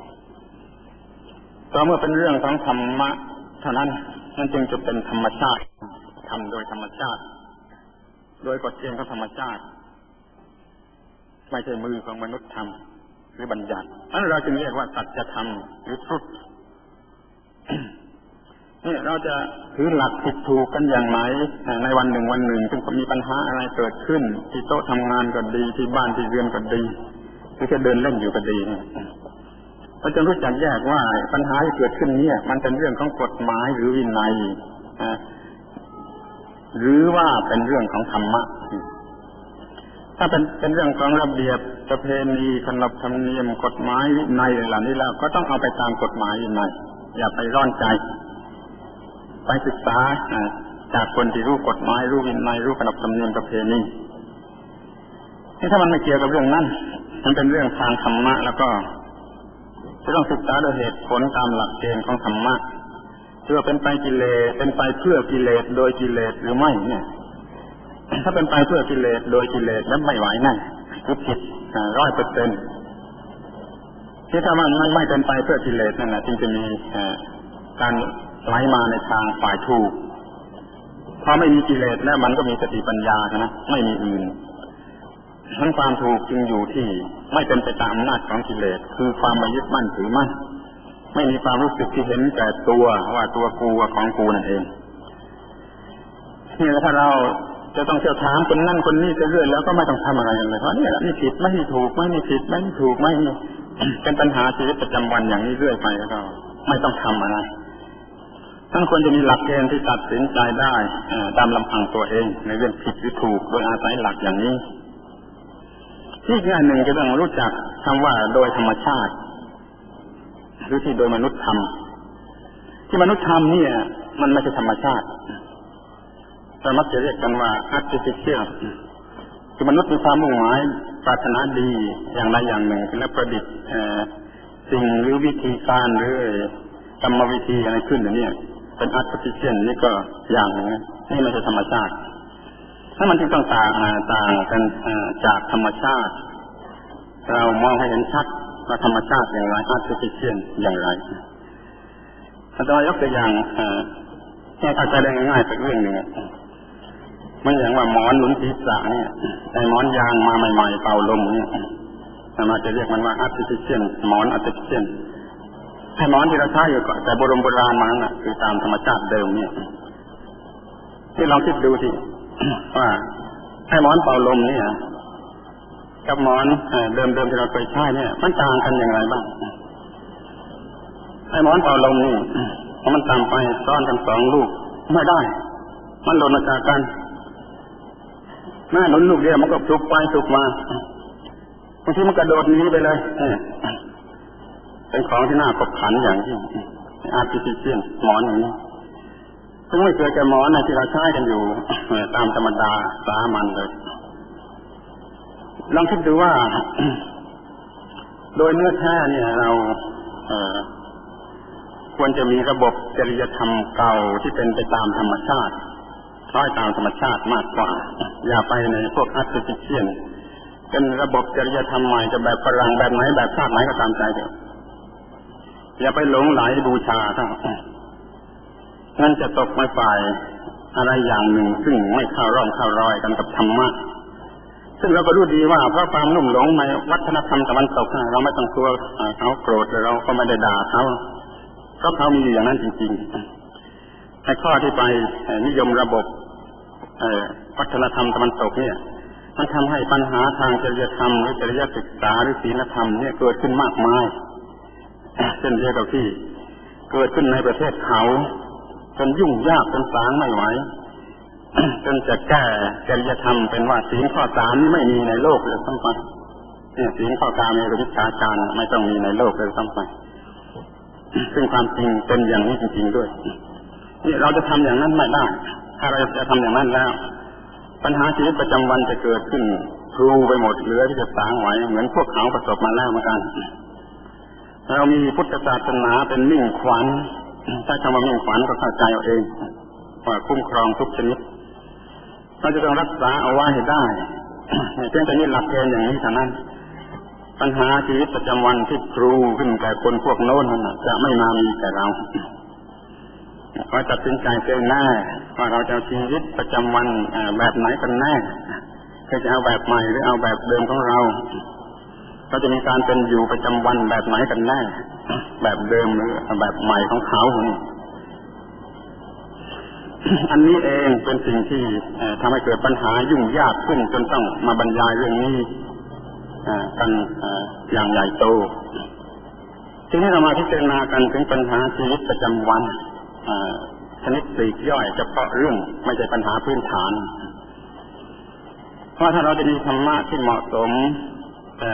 S1: ต่อเมื่อเป็นเรื่องของธรรมะเท่านั้นมันจึงจะเป็นธรรมชาติทำโดยธรรมชาติโดยกฎเกณฑ์ของธรรมชาติไม่ใช่มือของมนุษย์ทำหรือบัญญัตินั้นเราจึงเรียกว่าสัจธรรมหรือชุดนี่เราจะถือหลักผิดถูกกันอย่างไรในวันหนึ่งวันหนึ่งซึ่งมีปัญหาอะไรเกิดขึ้นที่โต๊ะทำงานก็ดีที่บ้านที่เรือนก็ดีหรือจะเดินเล่นอยู่ก็ดีเราจะรู้จักแยกว่าปัญหาที่เกิดขึ้นนี้มันเป็นเรื่องของกฎหมายหรือวินัยหรือว่าเป็นเรื่องของธรรมะถ้าเป็นเป็นเรื่องของระเบียบประเพณีขนบธรรมเนียมกฎหมายวินัยเหล่านี้แล้วก็ต้องเอาไปตามกฎหมายวินัยอย่าไปร้อนใจไปศึกษาจากคนที่รู้กฎหมายรู้วินัยรู้ขนบธรรมเนียมประเพณีนี่ถ้ามันไม่เกี่ยวกับเรื่องนั้นมันเป็นเรื่องทางธรรมะแล้วก็จะต้องศึกษาโดยเหตุผลตามหลักเกณฑ์ของธรรมะเพื่อเป็นไปกิเลสเป็นไปเพื่อกิเลสโดยกิเลสหรือไม่เนี่ยถ้าเป็นไปเพื่อกิเลสโดยกิเลสแล้วไม่ไหวนั่นคือผิดร้อยเปอร์เซ็นต์ที่ถ้ามันไม่ไม่เป็นไปเพื่อกิเลสนั่นแหละจึงจะมีการไหลมาในทางฝ่ายถูกพอไม่มีกิเลสแล้วมันก็มีสติปัญญานะไม่มีอื่นทั้งความถูกจึงอยู่ที่ไม่เป็นไปตามอำนาจของกิเลสคือความไม่ยึดมั่นถือมั่นไม่มีความรู้สึกที่เห็นแก่ตัวว่าตัวกูว่าของกูนั่นเองนี่ถ้าเราจะต้องเที่ยวถามคนนั่นคนนี้เรื่อยๆแล้วก็ไม่ต้องทำอะไรเลยเพราะนี่แหละนี่ผิดไม่นี่ถูกไม่นี่ผิดไม่นี่ถูกไม่นี่เป็นปัญหาชีวิตประจำวันอย่างนี้เรื่อยไปแล้วก็ไม่ต้องทำอะไรท่านควรจะมีหลักเกณฑ์ที่ตัดสินใจได้ตามลำพังตัวเองในเรื่องผิดหรือถูกโดยอาศัยหลักอย่างนี้ที่ง่ายหนึ่งจะต้องรู้จักคำว่าโดยธรรมชาติหรือที่โดยมนุษย์ทำที่มนุษย์ทำเนี่ยมันไม่ใช่ธรรมชาติแต่มักจะเรียกกันว่า artificial คือมนุษย์มีความมุ่งหมายปรารถนาดีอย่างใดอย่างหนึ่งและประดิษฐ์สิ่งหรือวิธีการหรือกรรมวิธีอะไรขึ้นอย่างนี้เป็น artificial นี่ก็อย่างหนึ่งนี่ไม่ใช่ธรรมชาติถ้ามันจึงต้องต่างต่างกันจากธรรมชาติเรามองให้เห็นชัดว่าธรรมชาติอย่างไร artificial อย่างไรถ้าจะยกตัวอย่างแค่เข้าใจได้ง่ายๆสักเรื่องหนึ่งมันอย่างว่าหมอนหนุนศีรษะเนี่ยไอ้หมอนยางมาใหม่ๆเป่าลมเนี่ยสามารถจะเรียกมันว่า artificial หมอน artificial ไอ้หมอนที่เราใช้อยู่แต่โบราณโบราณมาน่ะคือตามธรรมชาติเดิมเนี่ยที่ลองคิดดูสิว่าไอ้หมอนเป่าลมเนี่ยกับหมอนเดิมๆที่เราเคยใช้เนี่ยมันต่างกันอย่างไรบ้างไอ้หมอนเป่าลมนี่พอมันตามไปซ้อนกันสองลูกไม่ได้มันหล่นมาจากกันแม่หนุนลูกเดียวมันก็ทุกไปทุกมาบางทีมันกระโดดหนีไปเลยเป็นของที่น่าขบขันอย่างยิ่งอาร์ติฟิเชียลหมอนอย่างนี้ซึ่งไม่เคยจะหมอนที่เราใช้กันอยู่ตามธรรมดาสามัญเลยลองคิดดูว่าโดยเนื้อแท้เนี่ยเราเอ่อควรจะมีระบบจริยธรรมเก่าที่เป็นไปตามธรรมชาติคล้อยตามธรรมชาติมากกว่าอย่าไปในพวกอาร์ติฟิเชียลเป็นระบบจริยธรรมใหม่จะแบบฝรั่งแบบไหนแบบชาติไหนก็ตามใจเถอะอย่าไปหลงไหลบูชาเขานั่นจะตกไม่ฝ่ายอะไรอย่างหนึ่งซึ่งไม่เข้าร่องเข้ารอยกันกับธรรมะซึ่งเราก็รู้ดีว่าเพราะความลุ่มหลงในวัฒนธรรมตะวันตกเราไม่ต้องกลัวเขาโกรธเราก็ไม่ได้ด่าเขาเพราะเขามีอยู่อย่างนั้นจริงๆไอ้ข้อที่ไปนิยมระบบวัฒนธรรมตะวันตกเนี่ยมันทำให้ปัญหาทางจริยธรรมหรือจริยศึกษาหรือศีลธรรมเนี่ยเกิดขึ้นมากมายเช่นเดียวกับที่เกิดขึ้นในประเทศเขาจนยุ่งยากจนสางไม่ไหวจนจะแก้จริยธรรมเป็นว่าศีลข้อสามนี่ไม่มีในโลกเลยซ้ำไปเนี่ยศีลข้อกามในวิชาการไม่ต้องมีในโลกเลยซ้ำไปซึ่งความจริงเป็นอย่างนี้จริงๆด้วยนี่เราจะทำอย่างนั้นไม่ได้ถ้าเราจะทำอย่างนั้นแล้วปัญหาชีวิตประจำวันจะเกิดขึ้นพลูไปหมดเหลือที่จะสางไหวเหมือนพวกเขาประสบมาแล้วเหมือนกันเรามีพุทธศาสนาเป็นมิ่งขวัญถ้าคำว่ามิ่งขวัญก็เข้าใจเอาเองว่าคุ้มครองทุกชนิดเราจะต้องรักษาเอาไว้ให้ได้เพียงแต่นี้หลักเกณฑ์อย่างนี้เท่านั้นปัญหาชีวิตประจำวันที่พลูขึ้นแก่คนพวกโน้นนั่นจะไม่มามีแก่เราขอตัดสินใจเสียแน่ว่าเราจะเอาชีวิตประจำวันแบบไหนกันแน่จะเอาแบบใหม่หรือเอาแบบเดิมของเราเราจะมีการเป็นอยู่ประจำวันแบบไหนกันแน่แบบเดิมหรือแบบใหม่ของเขาอันนี้เองเป็นสิ่งที่ทำให้เกิดปัญหายุ่งยากขึ้นจนต้องมาบรรยายเรื่องนี้กันอย่างใหญ่โตทีนี้เรามาพิจารณากันถึงปัญหาชีวิตประจำวันชนิดปลีกย่อยเฉพาะเรื่องไม่ใช่ปัญหาพื้นฐานเพราะถ้าเราจะมีธรรมะที่เหมาะสมแต่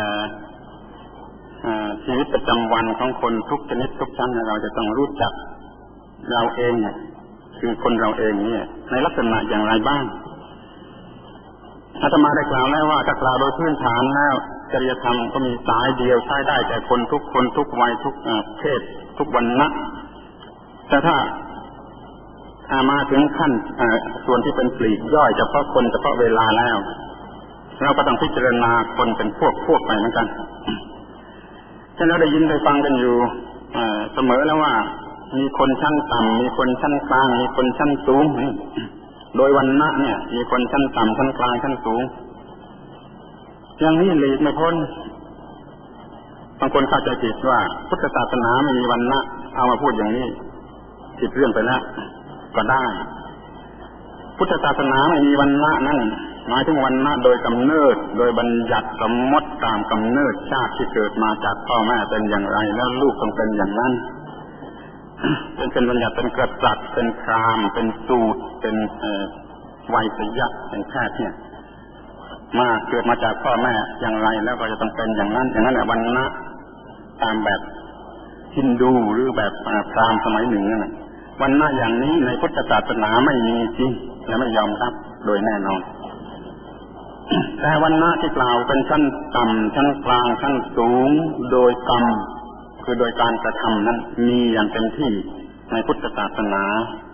S1: ชีวิตประจำวันของคนทุกชนิดทุกชั้นเราจะต้องรู้จักเราเองคือคนเราเองเนี่ยในลักษณะอย่างไรบ้างอาตมาได้กล่าวแล้วว่าถ้ากล่าวโดยพื้นฐานแล้วจริยธรรมก็มีสายเดียวใช้ได้แก่คนทุกคนทุกวัยทุกเพศทุกวรรณะแต่ถ้ามาถึงขั้นส่วนที่เป็นปลีกย่อยเฉพาะคนเฉพาะเวลาแล้วเราก็ต้องพิจารณาคนเป็นพวกพวกไปเหมือนกันฉะนั้นเราได้ยินได้ฟังกันอยู่เสมอแล้วว่ามีคนชั้นต่ำมีคนชั้นกลางมีคนชั้นสูงโดยวรรณะเนี่ยมีคนชั้นต่ำชั้นกลางชั้นสูงอย่างนี้หลีกไม่พ้นบางคนเข้าใจผิดว่าพุทธศาสนาไม่มีวรรณะเอามาพูดอย่างนี้ผิดเรื่องไปแล้วก็ได้พุทธศาสนาไม่มีวรรณะนั่นหมายถึงวรรณะโดยกำเนิดโดยบัญญัติสมมติตามกำเนิดชาติที่เกิดมาจากพ่อแม่เป็นอย่างไรแล้วลูกต้องเป็นอย่างนั้นเป็นเป็นบัญญัติเป็นกษัตริย์เป็นพราหมณ์เป็นสูตรเป็นไวยสยะเป็นแพทย์เนี่ยมาเกิดมาจากพ่อแม่อย่างไรแล้วก็จะต้องเป็นอย่างนั้นอย่างนั้นแหละวรรณะตามแบบฮินดูหรือแบบพราหมณ์สมัยหนึ่งนั่นแหละวรรณะอย่างนี้ในพุทธศาสนาไม่มีจริงและไม่ยอมรับโดยแน่นอนแต่วรรณะที่กล่าวเป็นชั้นต่ำชั้นกลางชั้นสูงโดยกรรมคือโดยการกระทำนั้นมีอย่างเต็มที่ในพุทธศาสนา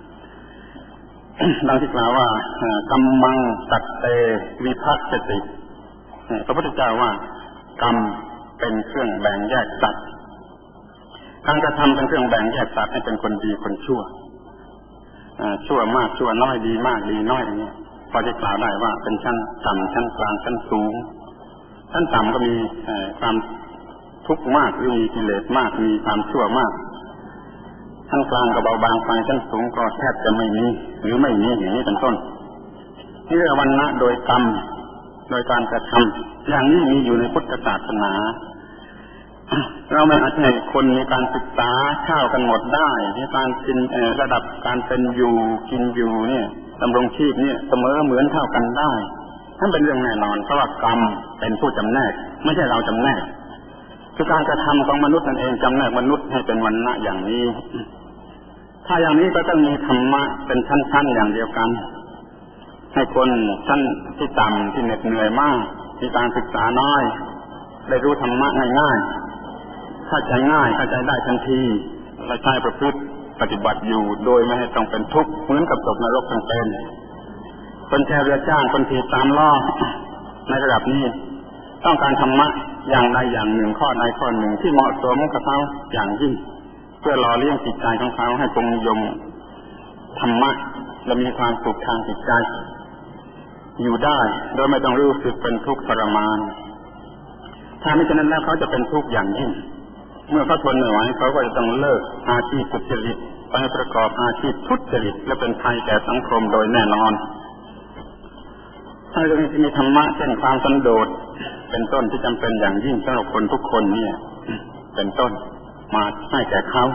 S1: ดังที่กล่าวว่ากัมมังสัตเตวิภัสสติพระพุทธเจ้าว่ากรรมเป็นเครื่องแบ่งแยกสัตว์การกระทำเป็นเครื่องแบ่งแยกสัตว์ให้เป็นคนดีคนชั่วชั่วมากชั่วน้อยดีมากดีน้อยอย่างนี้พอจะกล่าวได้ว่าเป็นชั้นต่ำชั้นกลางชั้นสูงชั้นต่ำก็มีความทุกข์มากหรือมีกิเลสมากมีความชั่วมากชั้นกลางก็เบาบางไปชั้นสูงก็แทบจะไม่มีหรือไม่มีอย่างนี้เป็นต้นนี่เรียกวรรณะโดยกรรมโดยการกระทำอย่างนี้มีอยู่ในพุทธศาสนาเราไม่อาจให้คนมีการศึกษาเท่ากันหมดได้ในการกินระดับการเป็นอยู่กินอยู่เนี่ยดำรงชีพเนี่ยเสมอเหมือนเท่ากันได้นั่นเป็นเรื่องแน่นอนเพราะว่ากรรมเป็นผู้จำแนกไม่ใช่เราจำแนกคือการกระทำของมนุษย์นั่นเองจำแนกมนุษย์ให้เป็นวรรณะอย่างนี้ถ้าอย่างนี้ก็ต้องมีธรรมะเป็นชั้นๆอย่างเดียวกันให้คนชั้นที่ต่ำที่เหน็ดเหนื่อยมากมีการศึกษาน้อยได้รู้ธรรมะง่ายๆเข้าใจง่ายเข้าใจได้ทันทีและใช้ประพฤติปฏิบัติอยู่โดยไม่ให้ต้องเป็นทุกข์เหมือนกับตกนรกทั้งเป็นคนแชร์เรือจ้างคนถีบตามล้อในระดับนี้ต้องการธรรมะอย่างใดอย่างหนึ่งข้อใดข้อหนึ่งที่เหมาะสมกับเขาอย่างยิ่งเพื่อหล่อเลี้ยงจิตใจของเขาให้คงนิยมธรรมะและมีความสุขทางจิตใจอยู่ได้โดยไม่ต้องรู้สึกเป็นทุกข์ทรมานถ้าไม่เช่นนั้นแล้วเขาจะเป็นทุกข์อย่างยิ่งเมื่อเขาทนไม่ไหวเขาก็จะต้องเลิกอาชีพทุจริตไปประกอบอาชีพทุจริตและเป็นภัยแก่สังคมโดยแน่นอนถ้าจะมีธรรมะเช่นความสันโดษเป็นต้นที่จำเป็นอย่างยิ่งสำหรับคนทุกคนเนี่ยเป็นต้นมาให้แก่เขา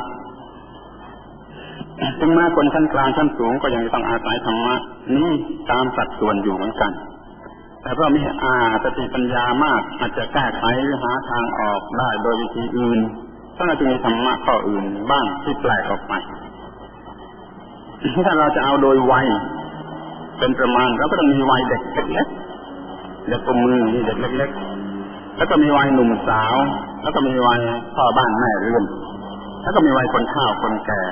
S1: ถึงแม้คนชั้นกลางชั้นสูงก็ยังต้องอาศัยธรรมะนี้ตามสัดส่วนอยู่เหมือนกันแต่เพราะมีอาสติปัญญามากอาจจะแก้ไขหรือหาทางออกได้โดยวิธีอื่นก็จะมีธรรมะข้ออื่นบ้างที่แปลกออกไปถ้าเราจะเอาโดยวัยเป็นประมาณเราก็ต้องมีวัยเด็กเล็กๆเด็กกมือนี่เด็กเล็กๆแล้วก็มีวัยหนุ่มสาวแล้วก็มีวัยพ่อบ้านแม่เรือนแล้วก็มีวัยคนเฒ่าคนแก่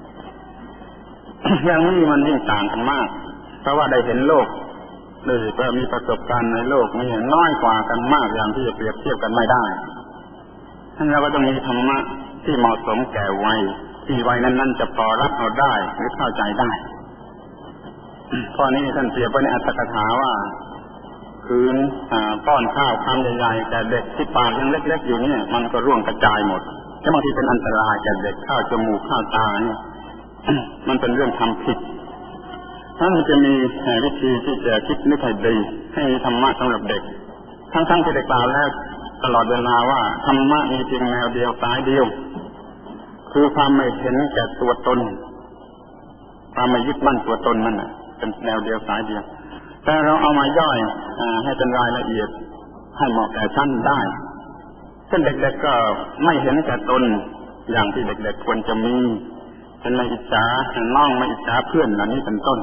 S1: อย่างนี้มันยิ่งต่างกันมากเพราะว่าได้เห็นโลกเลยก็มีประสบการณ์ในโลกนี่น้อยกว่ากันมากอย่างที่จะเปรียบเทียบกันไม่ได้ท่านเราก็ต้องมีธรรมะที่เหมาะสมแก่วัยที่วัยนั้นๆจะพอรับเอาได้หรือเข้าใจได้ข้อนี้ท่านเปรียบไว้ในอัตถกถาว่าคืนป้อนข้าวคำใหญ่ๆแต่เด็กที่ปากยังเล็กๆอยู่เนี่ยมันก็ร่วงกระจายหมดและบางทีเป็นอันตรายแก่เด็กข้าวจมูกข้าวตาเนี่ยมันเป็นเรื่องทำผิดท่านจะมีวิธีที่จะคิดนึกให้ดีให้มีธรรมะสำหรับเด็กทั้งๆที่ได้กล่าวแล้วตลอดเวลาว่าธรรมะมีเพียงแนวเดียวสายเดียวคือความไม่เห็นแก่ตัวตนความไม่ยึดมั่นตัวตนนั่นน่ะเป็นแนวเดียวสายเดียวแต่เราเอามาย่อยให้เป็นรายละเอียดให้เหมาะแก่ชั้นได้เช่นเด็กๆก็ไม่เห็นแก่ตนอย่างที่เด็กๆควรจะมีเป็นไม่อิจฉาน้องไม่อิจฉาเพื่อนเหล่านี้เป็นต้น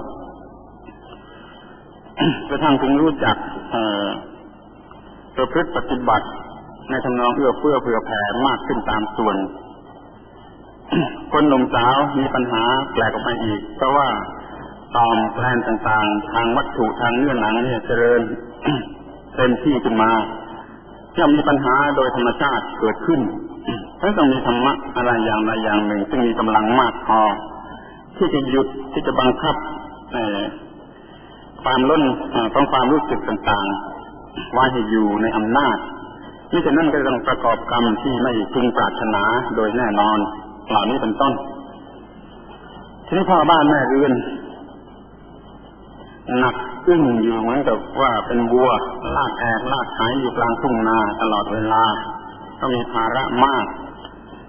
S1: กระทั่งถึงรู้จักประพฤติปฏิบัติในทำนองเอื้อเฟื้อเผื่อแผ่มากขึ้นตามส่วนคนหนุ่มสาวมีปัญหาแปลกออกไปอีกเพราะว่าต่อมแกลนต่างๆทางวัตถุทางเนื้อหนังเนี่ยเจริญเต็มที่ขึ้นมาย่อมมีปัญหาโดยธรรมชาติเกิดขึ้นถ้าต้องมีธรรมะอะไรอย่างใดอย่างหนึ่งซึ่งมีกำลังมากพอที่จะหยุดที่จะบังคับความล้นของความรู้สึกต่างๆไว้ให้อยู่ในอำนาจนี่ฉะนั้นก็ต้องประกอบกรรมที่ไม่พึงปรารถนาโดยแน่นอนเหล่านี้เป็นต้นทีนี้พ่อบ้านแม่เรือนหนักอึ้งอยู่เหมือนกับว่าเป็นวัวลากแอกลากไถอยู่กลางทุ่งนาตลอดเวลาก็มีภาระมาก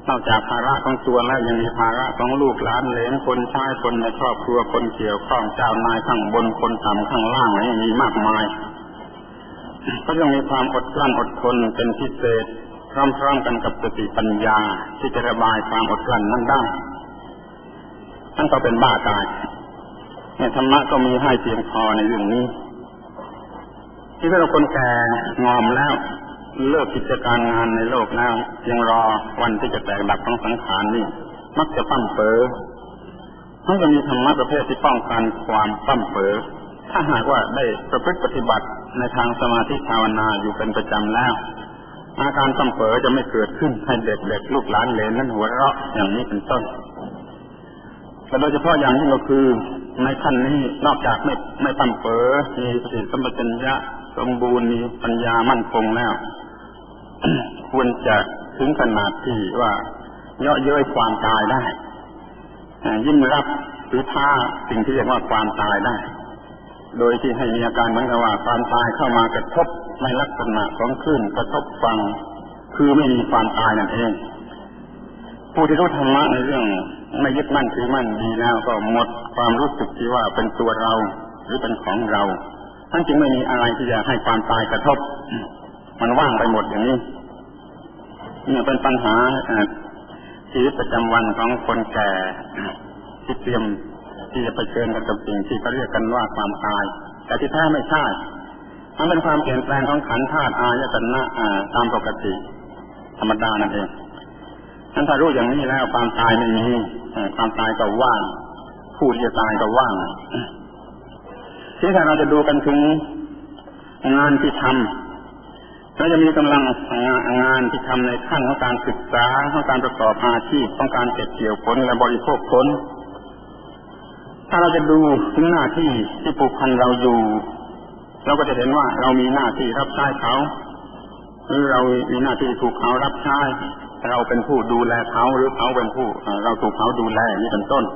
S1: นอกจากภาระของตัวแล้วยังมีภาระของลูกหลานเหลนคนใช้คนในครอบครัวคนเกี่ยวข้องเจ้านายข้างบนคนต่ำข้างล่างอะไรมีมากมายก็ยังมีความอดกลั้นอดทนเป็นพิเศษพร้อมๆกันกับสติปัญญาที่จะระบายความอดกลั้นนั้นได้ท่านก็เป็นบ้าตายเนี่ยธรรมะก็มีให้เพียงพอในเรื่องนี้ที่เราคนแก่งอมแล้วเลิกกิจการงานในโลกแล้วยังรอวันที่จะแตกดับของสังขารนี่มักจะปั้มเป๋อมันก็มีธรรมะประเภทที่ป้องกันความปั้มเป๋อถ้าหากว่าได้ประพฤติปฏิบัติในทางสมาธิภาวนาอยู่เป็นประจำแล้วอาการปั้มเป๋อจะไม่เกิดขึ้นให้เด็กๆลูกหลานเหลนนั้นหัวเราะอย่างนี้เป็นต้นแต่โดยเฉพาะอย่างยิ่งก็คือในขั้นนี้นอกจากไม่ไม่ปั้มเป๋อมีสติสัมปชัญญะสมบูรณ์มีปัญญามั่นคงแล้ว ควรจะถึงขนาดที่ว่าเยาะเย้ยความตายได้ยิ้มรับหรือท้าสิ่งที่เรียกว่าความตายได้โดยที่ให้มีอาการเหมือนกับว่าความตายเข้ามากระทบในลักษณะของคลื่นกระทบฟังคือไม่มีความตายนั่นเองผู้ที่รู้ธรรมะในเรื่องไม่ยึดมั่นถือมั่นดีแล้วก็หมดความรู้สึกที่ว่าเป็นตัวเราหรือเป็นของเราท่านจึงไม่มีอะไรที่จะให้ความตายกระทบมันว่างไปหมดอย่างนี้นี่เป็นปัญหาชีวิตประจำวันของคนแก่ที่เตรียมที่จะไปเชิญกับสิ่งที่เขาเรียกกันว่าความตายแต่ที่แท้ไม่ใช่มันเป็นความเปลี่ยนแปลงของขันธ์ธาตุอายตนะตามปกติธรรมดานั่นเองท่านถ้ารู้อย่างนี้แล้วความตายไม่มีความตายก็ว่างผู้ที่จะตายก็ว่างที่ถ้าเราจะดูกันถึงงานที่ทำเราจะมีกำลังงานที่ทำในขั้นของการศึกษาของการประกอบอาชีพของการเก็บเกี่ยวผลและบริโภคผลถ้าเราจะดูถึงหน้าที่ที่ผูกพันเราอยู่เราก็จะเห็นว่าเรามีหน้าที่รับใช้เขาหรือเรามีหน้าที่ถูกเขารับใช้เราเป็นผู้ดูแลเขาหรือเขาเป็นผู้เราถูกเขาดูแลนี่เป็นต้น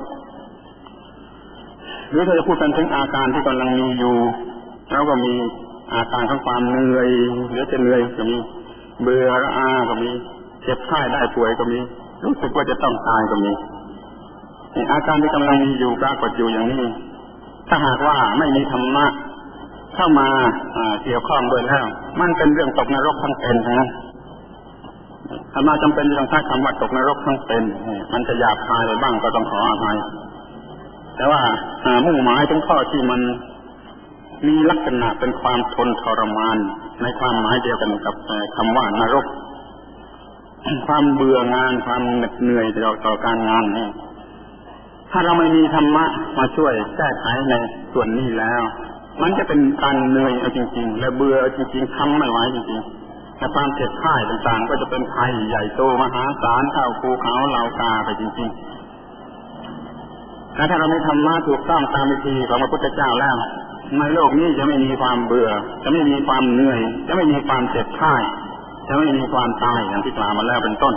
S1: หรือถ้าจะพูดกันถึงอาการที่กำลังมีอยู่เราก็มีอาการของความเหนื่อยหรือจะเหนื่อยก็มีเบื่อระอาก็มีเจ็บไข้ได้ป่วยก็มีรู้สึกว่าจะต้องตายก็มีอาการที่กำลังมีอยู่ปรากฏอยู่อย่างนี้ถ้าหากว่าไม่มีธรรมะเข้ามาเกี่ยวข้องด้วยแล้วมันเป็นเรื่องตกนรกทั้งเป็นนะธรรมะจำเป็นต้องใช้คำว่าตกนรกทั้งเป็นมันจะหยาบคายไปบ้างก็ต้องขออภัยแต่ว่ามุ่งหมายถึงข้อที่มันมีลักษณะเป็นความทนทรมานในความหมายเดียวกันกับคำว่านรกความเบื่องานความเหนื่อยต่อการงานนี่ถ้าเราไม่มีธรรมะมาช่วยแก้ไขในส่วนนี้แล้วมันจะเป็นการเหนื่อยเอาจริงๆและเบื่อจริงๆทำไม่ไหวจริงๆและความเจ็บไข้ต่างๆก็จะเป็นภัยใหญ่โตมหาศาลเท่าภูเขาเหล่ากาไปจริงๆและถ้าเราไม่ธรรมะถูกต้องตามวิธีของพระพุทธเจ้าแล้วในโลกนี้จะไม่มีความเบื่อจะไม่มีความเหนื่อยจะไม่มีความเจ็บไข้จะไม่มีความตายอย่างที่กล่าวมาแล้วเป็นต้น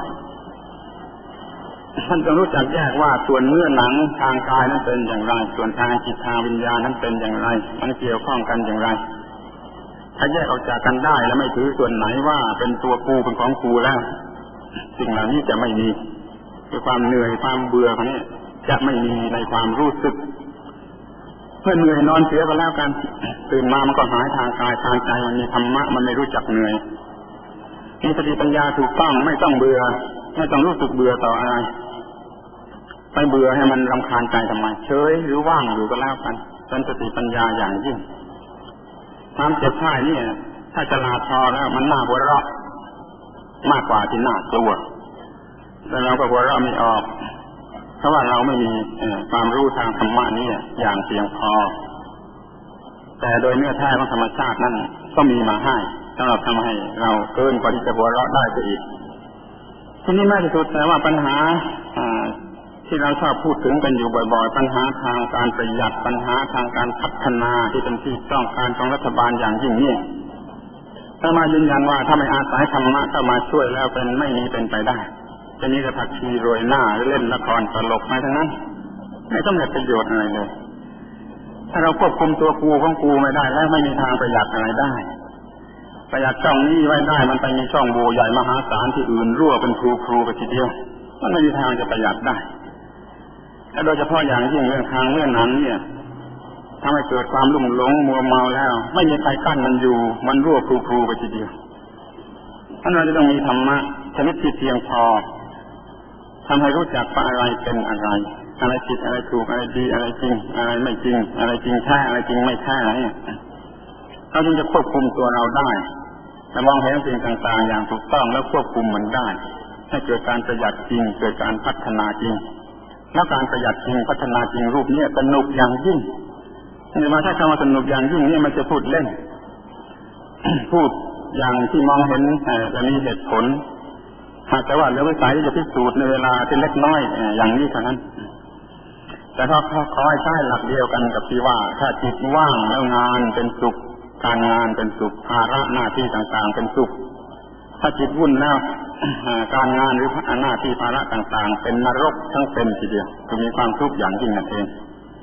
S1: ท่านต้องรู้จักแยกว่าส่วนเนื้อหนังทางกายนั้นเป็นอย่างไรส่วนทางจิตทางวิญญาณนั้นเป็นอย่างไรมันเกี่ยวข้องกันอย่างไรถ้าแยกออกจากกันได้แล้วไม่ถือส่วนไหนว่าเป็นตัวกูเป็นของกูแล้วสิ่งเหล่านี้จะไม่มีคือความเหนื่อยความเบื่อพวกนี้จะไม่มีในความรู้สึกเมื่อเหนื่อยนอนเสียก็แล้วกันตื่นมามันก็หายทางกายทางใจมันมีธรรมะมันไม่รู้จักเหนื่อยมีสติปัญญาถูกต้องไม่ต้องเบื่อไม่ต้องรู้สึกเบื่อต่ออะไรไปเบื่อให้มันรำคาญใจทำไมเฉยหรือว่างอยู่ก็แล้วกันเป็นสติปัญญาอย่างยิ่งความเจ็บไข้นี่ถ้าฉลาดพอแล้วมันน่าหัวเราะมากกว่าที่น่ากลัวแต่เราก็หัวเราะไม่ออกเพราะว่าเราไม่มีความรู้ทางธรรมะนี้อย่างเพียงพอแต่โดยเนื้อแท้ของธรรมชาตินั้นก็มีมาให้สำหรับทำให้เราเกินกว่าที่จะหัวเราะได้ไปอีกทีนี้แม้ที่สุดแต่ว่าปัญหาที่เราชอบพูดถึงกันอยู่บ่อยๆปัญหาทางการประหยัดปัญหาทางการพัฒนาที่เป็นที่ต้องการของรัฐบาลอย่างยิ่งนี่ถ้ามายืนยันว่าถ้าไม่อาศัยธรรมะเข้ามาช่วยแล้วเป็นไม่มีเป็นไปได้จะมีแต่ผักชีโรยหน้าหรือเล่นละครตลกไปทั้งนั้นไม่ต้องได้ประโยชน์อะไรเลยถ้าเราควบคุมตัวกูของกูไม่ได้แล้วไม่มีทางประหยัดอะไรได้ประหยัดช่องนี้ไว้ได้มันไปมีช่องโหว่ใหญ่มหาศาลที่อื่นรั่วเป็นครูครูไปทีเดียวมันไม่มีทางจะประหยัดได้และโดยเฉพาะอย่างยิ่งเรื่องทางเรื่องนั้นเนี่ยทำให้เกิดความลุ่มหลงมัวเมาแล้วไม่มีใครกั้นมันอยู่มันรั่วพลูๆไปทีเดียวท่านเราจะต้องมีธรรมะชนิดที่เพียงพอทำให้รู้จักว่าอะไรเป็นอะไรอะไรผิดอะไรถูกอะไรดีอะไรจริงอะไรไม่จริงอะไรจริงแท้อะไรจริงไม่แท้เนี่ยเราจึงจะควบคุมตัวเราได้และมองเห็นสิ่งต่างๆอย่างถูกต้องแล้วควบคุมมันได้ให้เกิดการประหยัดจริงเกิดการพัฒนาจริงแล้วการประหยัดจริงพัฒนาจริงรูปนี้สนุกอย่างยิ่งนี่มาถ้าคำว่าสนุกอย่างยิ่งนี่มันจะพูดเล่น พูดอย่างที่มองเห็นจะมีเหตุผลหากแต่ว่าเหลือวิสัยที่จะพิสูจน์ในเวลาที่เล็กน้อยอย่างนี้เท่านั้นแต่ถ้าขอให้ใช้หลักเดียวกันกับที่ว่าถ้าจิตว่างแล้วงานเป็นสุขการงานเป็นสุขภาระหน้าที่ต่างๆเป็นสุขถ้าจิตวุ่นแล้วการงานหรือหน้าที่ภาระต่างๆเป็นนรกทั้งเป็นทีเดียวจะมีความทุกข์อย่างยิ่งนั่นเอง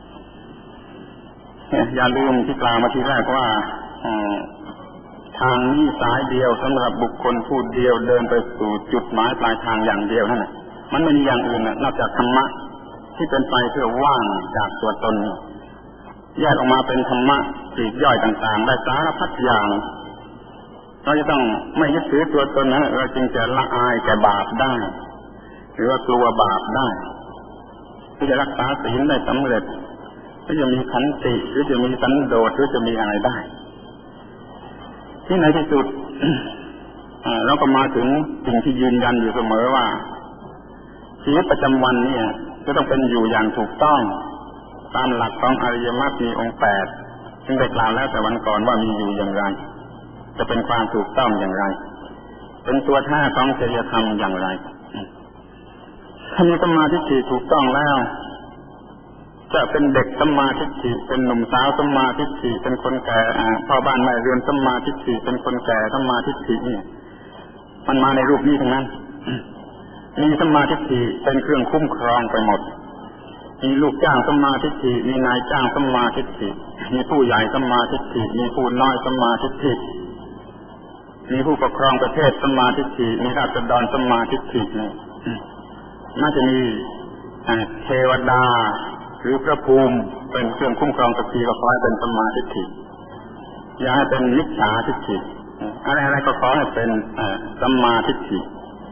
S1: อย่าลืมที่กล่าวมาทีแรกว่าทางนี้สายเดียวสำหรับบุคคลผู้เดียวเดินไปสู่จุดหมายปลายทางอย่างเดียวนั่นแหละมันไม่มีอย่างอื่นนอกจากธรรมะที่เป็นไปเพื่อว่างจากตัวตนแยกออกมาเป็นธรรมะปลีกย่อยต่างๆได้สารพัดอย่างเราจะต้องไม่ยึดถือตัวตนนะเราจึงจะละอายแก่บาปได้หรือว่ากลัวบาปได้ที่จะรักษาศีลได้สำเร็จที่จะมีขันติหรือจะมีสันโดษหรือจะมีอะไรได้ที่ในที่สุด เราก็มาถึงสิ่งที่ยืนยันอยู่เสมอว่าชีวิตประจำวันเนี่ยจะต้องเป็นอยู่อย่างถูกต้องตามหลักของอริยมรรคมีองค์แปดซึ่งได้กล่าวแล้วแต่วันก่อนว่ามีอยู่อย่างไรจะเป็นความถูกต้องอย่างไรเป็นตัวแท้ของจริยธรรมอย่างไรถ้ามีสัมมาทิฏฐิถูกต้องแล้วจะเป็นเด็กสัมมาทิฏฐิเป็นหนุ่มสาวสัมมาทิฏฐิเป็นคนแก่พ่อบ้านแม่เรือนสัมมาทิฏฐิเป็นคนแก่สัมมาทิฏฐินี่มันมาในรูปนี้ทั้งนั้นมีสัมมาทิฏฐิเป็นเครื่องคุ้มครองไปหมดมีลูกจ้างสัมมาทิฏฐิมีนายจ้างสัมมาทิฏฐิมีผู้ใหญ่สัมมาทิฏฐิมีผู้น้อยสัมมาทิฏฐิมีผู้ปกครองประเทศสัมมาทิฏฐิมีราษฎรสัมมาทิฏฐินี่น่าจะมีเทวดาหรือพระภูมิเป็นเครื่องคุ้มครองสักทีก็ขอให้เป็นสัมมาทิฏฐิอย่าให้เป็นมิจฉาทิฏฐิอะไรๆก็ขอให้เป็นสัมมาทิฏฐิ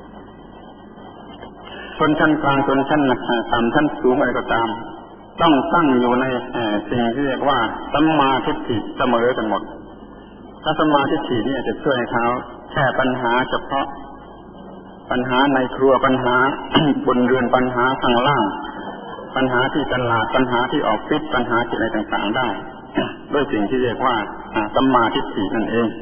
S1: ชนชั้นกลางชนชั้นต่ำชั้นสูงอะไรก็ตามต้องตั้งอยู่ในสิ่งที่เรียกว่าสัมมาทิฏฐิเสมอกันหมดถ้าสัมมาทิฏฐินี่จะช่วยให้เขาแก้ปัญหาเฉพาะปัญหาในครัวปัญหา บนเรือนปัญหาข้างล่างปัญหาที่ตลาดปัญหาที่ออฟฟิศปัญหาที่อะไรต่างๆได้ด้วยสิ่งที่เรียกว่าสัมมาทิฏฐินั่นเอง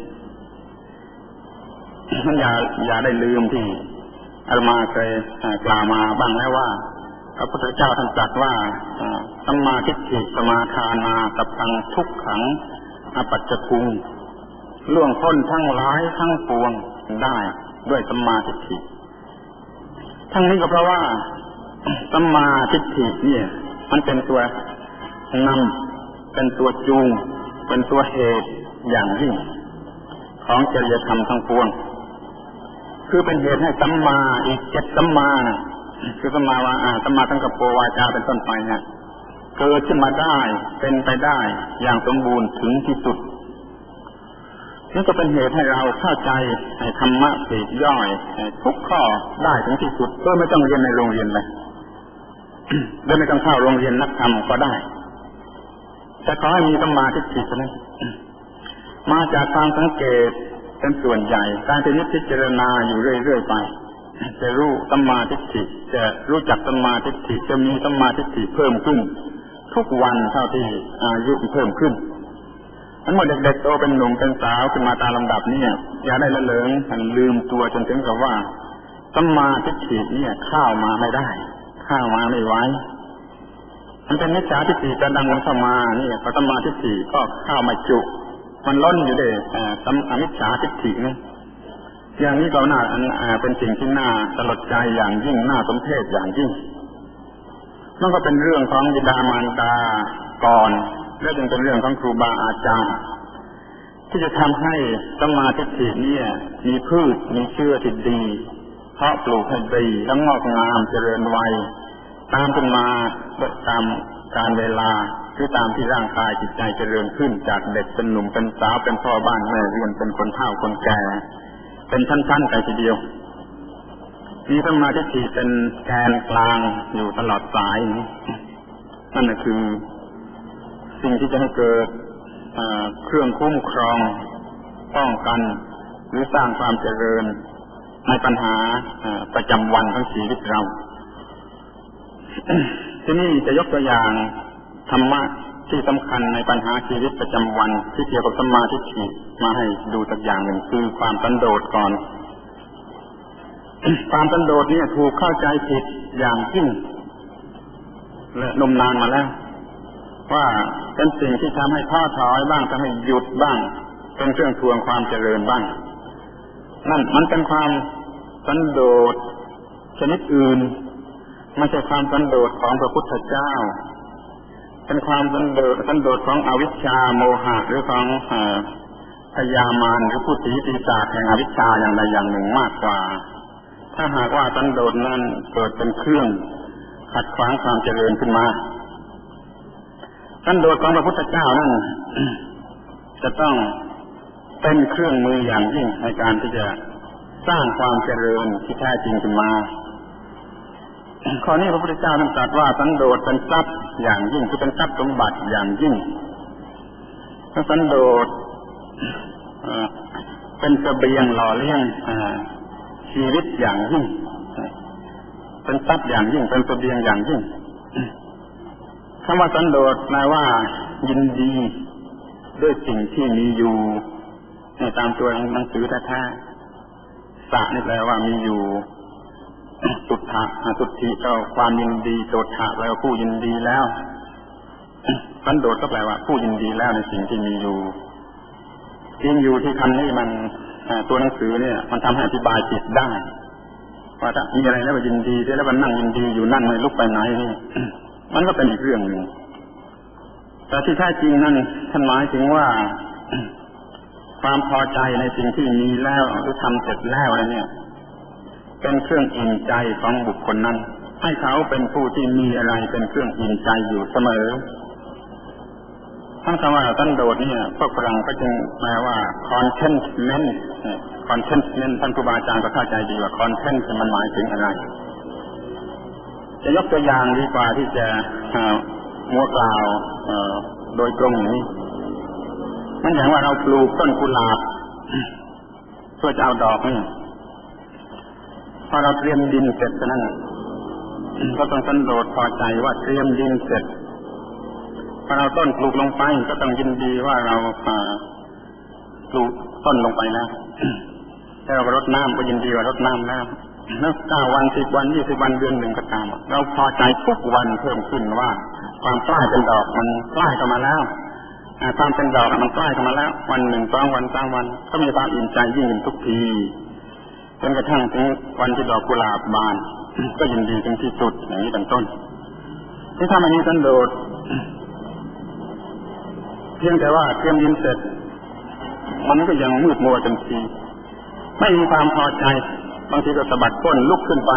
S1: ท่านอย่าอย่าได้ลืมที่อาตมาเคยกล่าวมาบ้างแล้วว่าพระพุทธเจ้าท่านตรัสว่าสัมมาทิฏฐิสมาทานาสัพพังทุกขังอปัจจคุงล่วงพ้นทั้งหลายทั้งปวงได้ด้วยสัมมาทิฏฐิทั้งนี้ก็เพราะว่าสัมมาทิฏฐิเนี่ยมันเป็นตัวนำเป็นตัวจูงเป็นตัวเหตุอย่างยิ่งของจริยธรรมทั้งปวงคือเป็นเหตุให้สัมมาอีกเจ็ดสัมมานะคือสัมมาวาอ่าสัมมาทั้งกับโปวาจาเป็นต้นไปเนี่ยเกิดขึ้นมาได้เป็นไปได้อย่างสมบูรณ์ถึงที่สุดนี่ก็เป็นเหตุให้เราเข้าใจให้ธรรมะปลีกย่อยทุกข้อได้ถึงที่สุดโดยไม่ต้องเรียนในโรงเรียนเลยโดยไม่ต้องเข้าโรงเรียนนักธรรมก็ได้แต่ขอให้มีสัมมาทิฏฐิเท่านั้นมาจากการสังเกตเป็นส่วนใหญ่การพิจารณาอยู่เรื่อยๆไปจะรู้สัมมาทิฏฐิจะรู้จักสัมมาทิฏฐิจะมีสัมมาทิฏฐิเพิ่มขึ้นทุกวันเท่าที่อายุเพิ่มขึ้นทั้งหมดเด็กๆโตเป็นหนุ่มเป็นสาวขึ้นมาตามลำดับนี่อย่าได้ละเลงลืมตัวจนถึงกับว่าสัมมาทิฏฐิเนี่ยเข้ามาไม่ได้เข้ามาไม่ไหวมันเป็นมิจฉาทิฏฐิจะดังมันเข้ามานี่พอสัมมาทิฏฐิก็เข้ามาจุมันล้นอยู่เลยสัมมิจฉาทิฏฐินี่อย่างนี้ก็น่าเป็นสิ่งที่น่าสลดใจอย่างยิ่งน่าสมเพชอย่างยิ่งนั่นก็เป็นเรื่องของบิดามารดาก่อนและจึงเป็นเรื่องของครูบาอาจารย์ที่จะทำให้สัมมาทิฏฐินี่มีพืชมีเชื้อที่ดีเพาะปลูกให้ดีแล้วงอกงามเจริญวัยตามขึ้นมาตามการเวลาหรือตามที่ร่างกายจิตใจเจริญขึ้นจากเด็กเป็นหนุ่มเป็นสาวเป็นพ่อบ้านแม่เรือนเป็นคนเฒ่าคนแก่เป็นชั้นๆไปทีเดียวมีสัมมาทิฏฐิเป็นแกนกลางอยู่ตลอดสายนั่นคือสิ่งที่จะให้เกิดเครื่องคุ้มครองป้องกันหรือสร้างความเจริญในปัญหาประจำวันของชีวิตเราที่นี่จะยกตัวอย่างธรรมะที่สำคัญในปัญหาชีวิตประจำวันที่เกี่ยวกับสัมมาทิฏฐิมาให้ดูสักอย่างหนึ่งคือความสันโดษก่อน ความสันโดษนี่ถูกเข้าใจผิดอย่างยิ่งและนมนานมาแล้วว่าเป็นสิ่งที่ทำให้ท้อถอยบ้างทำให้หยุดบ้างเป็นเครื่องทวงความเจริญบ้างนั่นมันเป็นความสันโดษชนิดอื่นไม่ใช่ความสันโดษของพระพุทธเจ้าเป็นความสันโดษสันโดษของอวิชชาโมหะหรือของพยามารหรือผู้ตีปีศาจแห่งอวิชชาอย่างใดอย่างหนึ่งมากกว่าถ้าหากว่าสันโดษนั้นเกิดเป็นเครื่องขัดขวางความเจริญขึ้นมาสันโดษของพระพุทธเจ้านั้นจะต้องเป็นเครื่องมืออย่างยิ่งในการที่จะสร้างความเจริญที่แท้จริงขึ้นมาข้อนี้พระพุทธเจ้าท่านตรัสว่าสันโดษเป็นทรัพย์อย่างยิ่งคือเป็นทรัพย์สมบัติอย่างยิ่งถ้าสันโดษเป็นเสบียงหล่อเลี้ยงชีวิตอย่างยิ่งเป็นทรัพย์อย่างยิ่งเป็นเสบียงอย่างยิ่งคำว่าสันโดษแปลว่ายินดีด้วยสิ่งที่มีอยู่ในตามตัวหนังสือแท้ๆสะนี่แปลว่ามีอยู่สุทธะสุทธิก็ความยินดีโสทะแปลว่าผู้ยินดีแล้วสันโดษก็แปลว่าผู้ยินดีแล้วในสิ่งที่มีอยู่จริงอยู่ที่คำนี้มันตัวหนังสือเนี่ยมันทำให้อธิบายผิดได้ว่าถ้ามีอะไรแล้วก็ยินดีแล้วมันนั่งยินดีอยู่นั่นไม่ลุกไปไหนนี่มันก็เป็นอีกเรื่องหนึ่งแต่ที่แท้จริงนั่นท่านหมายถึงว่าความพอใจในสิ่งที่มีแล้วหรือทำเสร็จแล้วอะไรเนี่ยเป็นเครื่องอิ่มใจของบุคคลนั้นให้เขาเป็นผู้ที่มีอะไรเป็นเครื่องอิ่มใจอยู่เสมอทั้งคำว่าสันโดษเนี่ยพวกฝรั่งก็จึงแปลว่า contentment contentment ท่านครูบาอาจารย์ก็เข้าใจดีว่า content มันหมายถึงอะไรจะยกตัวอย่างดีกว่าที่จะมัวกล่าวโดยตรงนี้มันอย่างว่าเราปลูกต้นกุหลาบเพื่อจะเอาดอกนี่พอเราเตรียมดินเสร็จฉะนั้นก็ต้องสันโดษพอใจว่าเตรียมดินเสร็จพอเราต้นปลูกลงไปก็ต้องยินดีว่าเราปลูกต้นลงไปแล้วถ้าเรารดน้ำก็ยินดีว่ารดน้ำแล้วนับเก้าวันสิบวันยี่สิบวันเดือนหนึ่งก็ตามเราพอใจทุกวันเพิ่มขึ้นว่าความใกล้เป็นดอกมันใกล้เข้ามาแล้วความเป็นดอกมันใกล้เข้ามาแล้ววันหนึ่งสองวันสามวันก็มีความอิ่มใจยิ่งขึ้นทุกทีจนกระทั่งถึงวันที่ดอกกุหลาบบานก็ยินดีถึงที่สุดอย่างนี้เป็นต้นที่ทำอันนี้สันโดษเพียงแต่ว่าเตรียมดินเสร็จมันก็ยังมืดมัวจนทีไม่มีความพอใจบางทีก็สะบัดก้นลุกขึ้นไป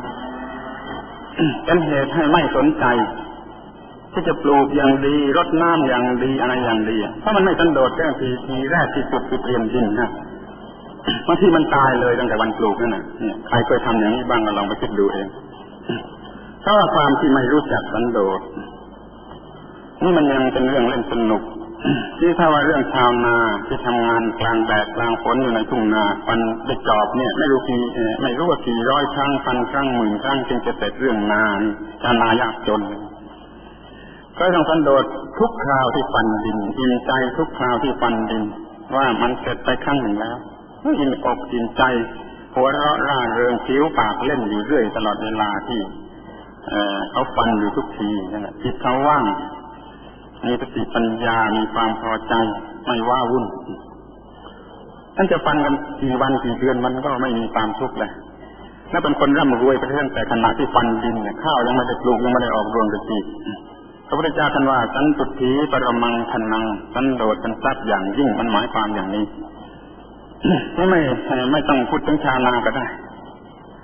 S1: เป็นเหตุให้ไม่สนใจที่จะปลูกอย่างดีรดน้ำอย่างดีอะไรอย่างดีเพราะมันไม่สันโดษแค่ทีทีแรกที่สุดคือเตรียมดินนะบางทีมันตายเลยตั้งแต่วันปลูกนั่นน่ะเนี่ยใครเคยทำอย่างนี้บ้างก็ลองไปคิดดูเองเพราะว่าความที่ไม่รู้จักสันโดษนี่มันยังเป็นเรื่องเล่นสนุกที่ถ้าว่าเรื่องชาวนาที่ทำงานกลางแดดกลางฝนอยู่ในทุ่งนาปันได้จอบเนี่ยไม่รู้กี่ไม่รู้ว่ากี่ร้อยครั้งพันครั้งหมื่นครั้งจึงจะเสร็จเรื่องนาชาวนายากจนก็ต้องสันโดษทุกคราวที่ฟันดินอิ่มใจทุกคราวที่ฟันดินว่ามันเสร็จไปครั้งหนึ่งแล้วอิ่มอกอิ่มใจหัวเราะร่าเริงผิวปากเล่นอยู่เรื่อยตลอดเวลาที่เอ่อเขาฟันอยู่ทุกทีนั่นแหละจิตเขาว่างมีสติปัญญามีความพอใจไม่ว้าวุ่นท่านจะฟันกันกี่วันกี่เดือนมันก็ไม่มีความทุกข์เลยและเป็นคนร่ำรวยไปตั้งแต่ขณะที่ฟันดินเนี่ยข้าวยังไม่ได้ปลูกยังไม่ได้ออกรวงเลยทีพระพุทธเจ้าท่านว่าสันตุถีปรมังธนังสันโดษเป็นทรัพย์อย่างยิ่งมันหมายความอย่างนี้ไม่ไม่ไม่ต้องพูดถึงชาวนาก็ได้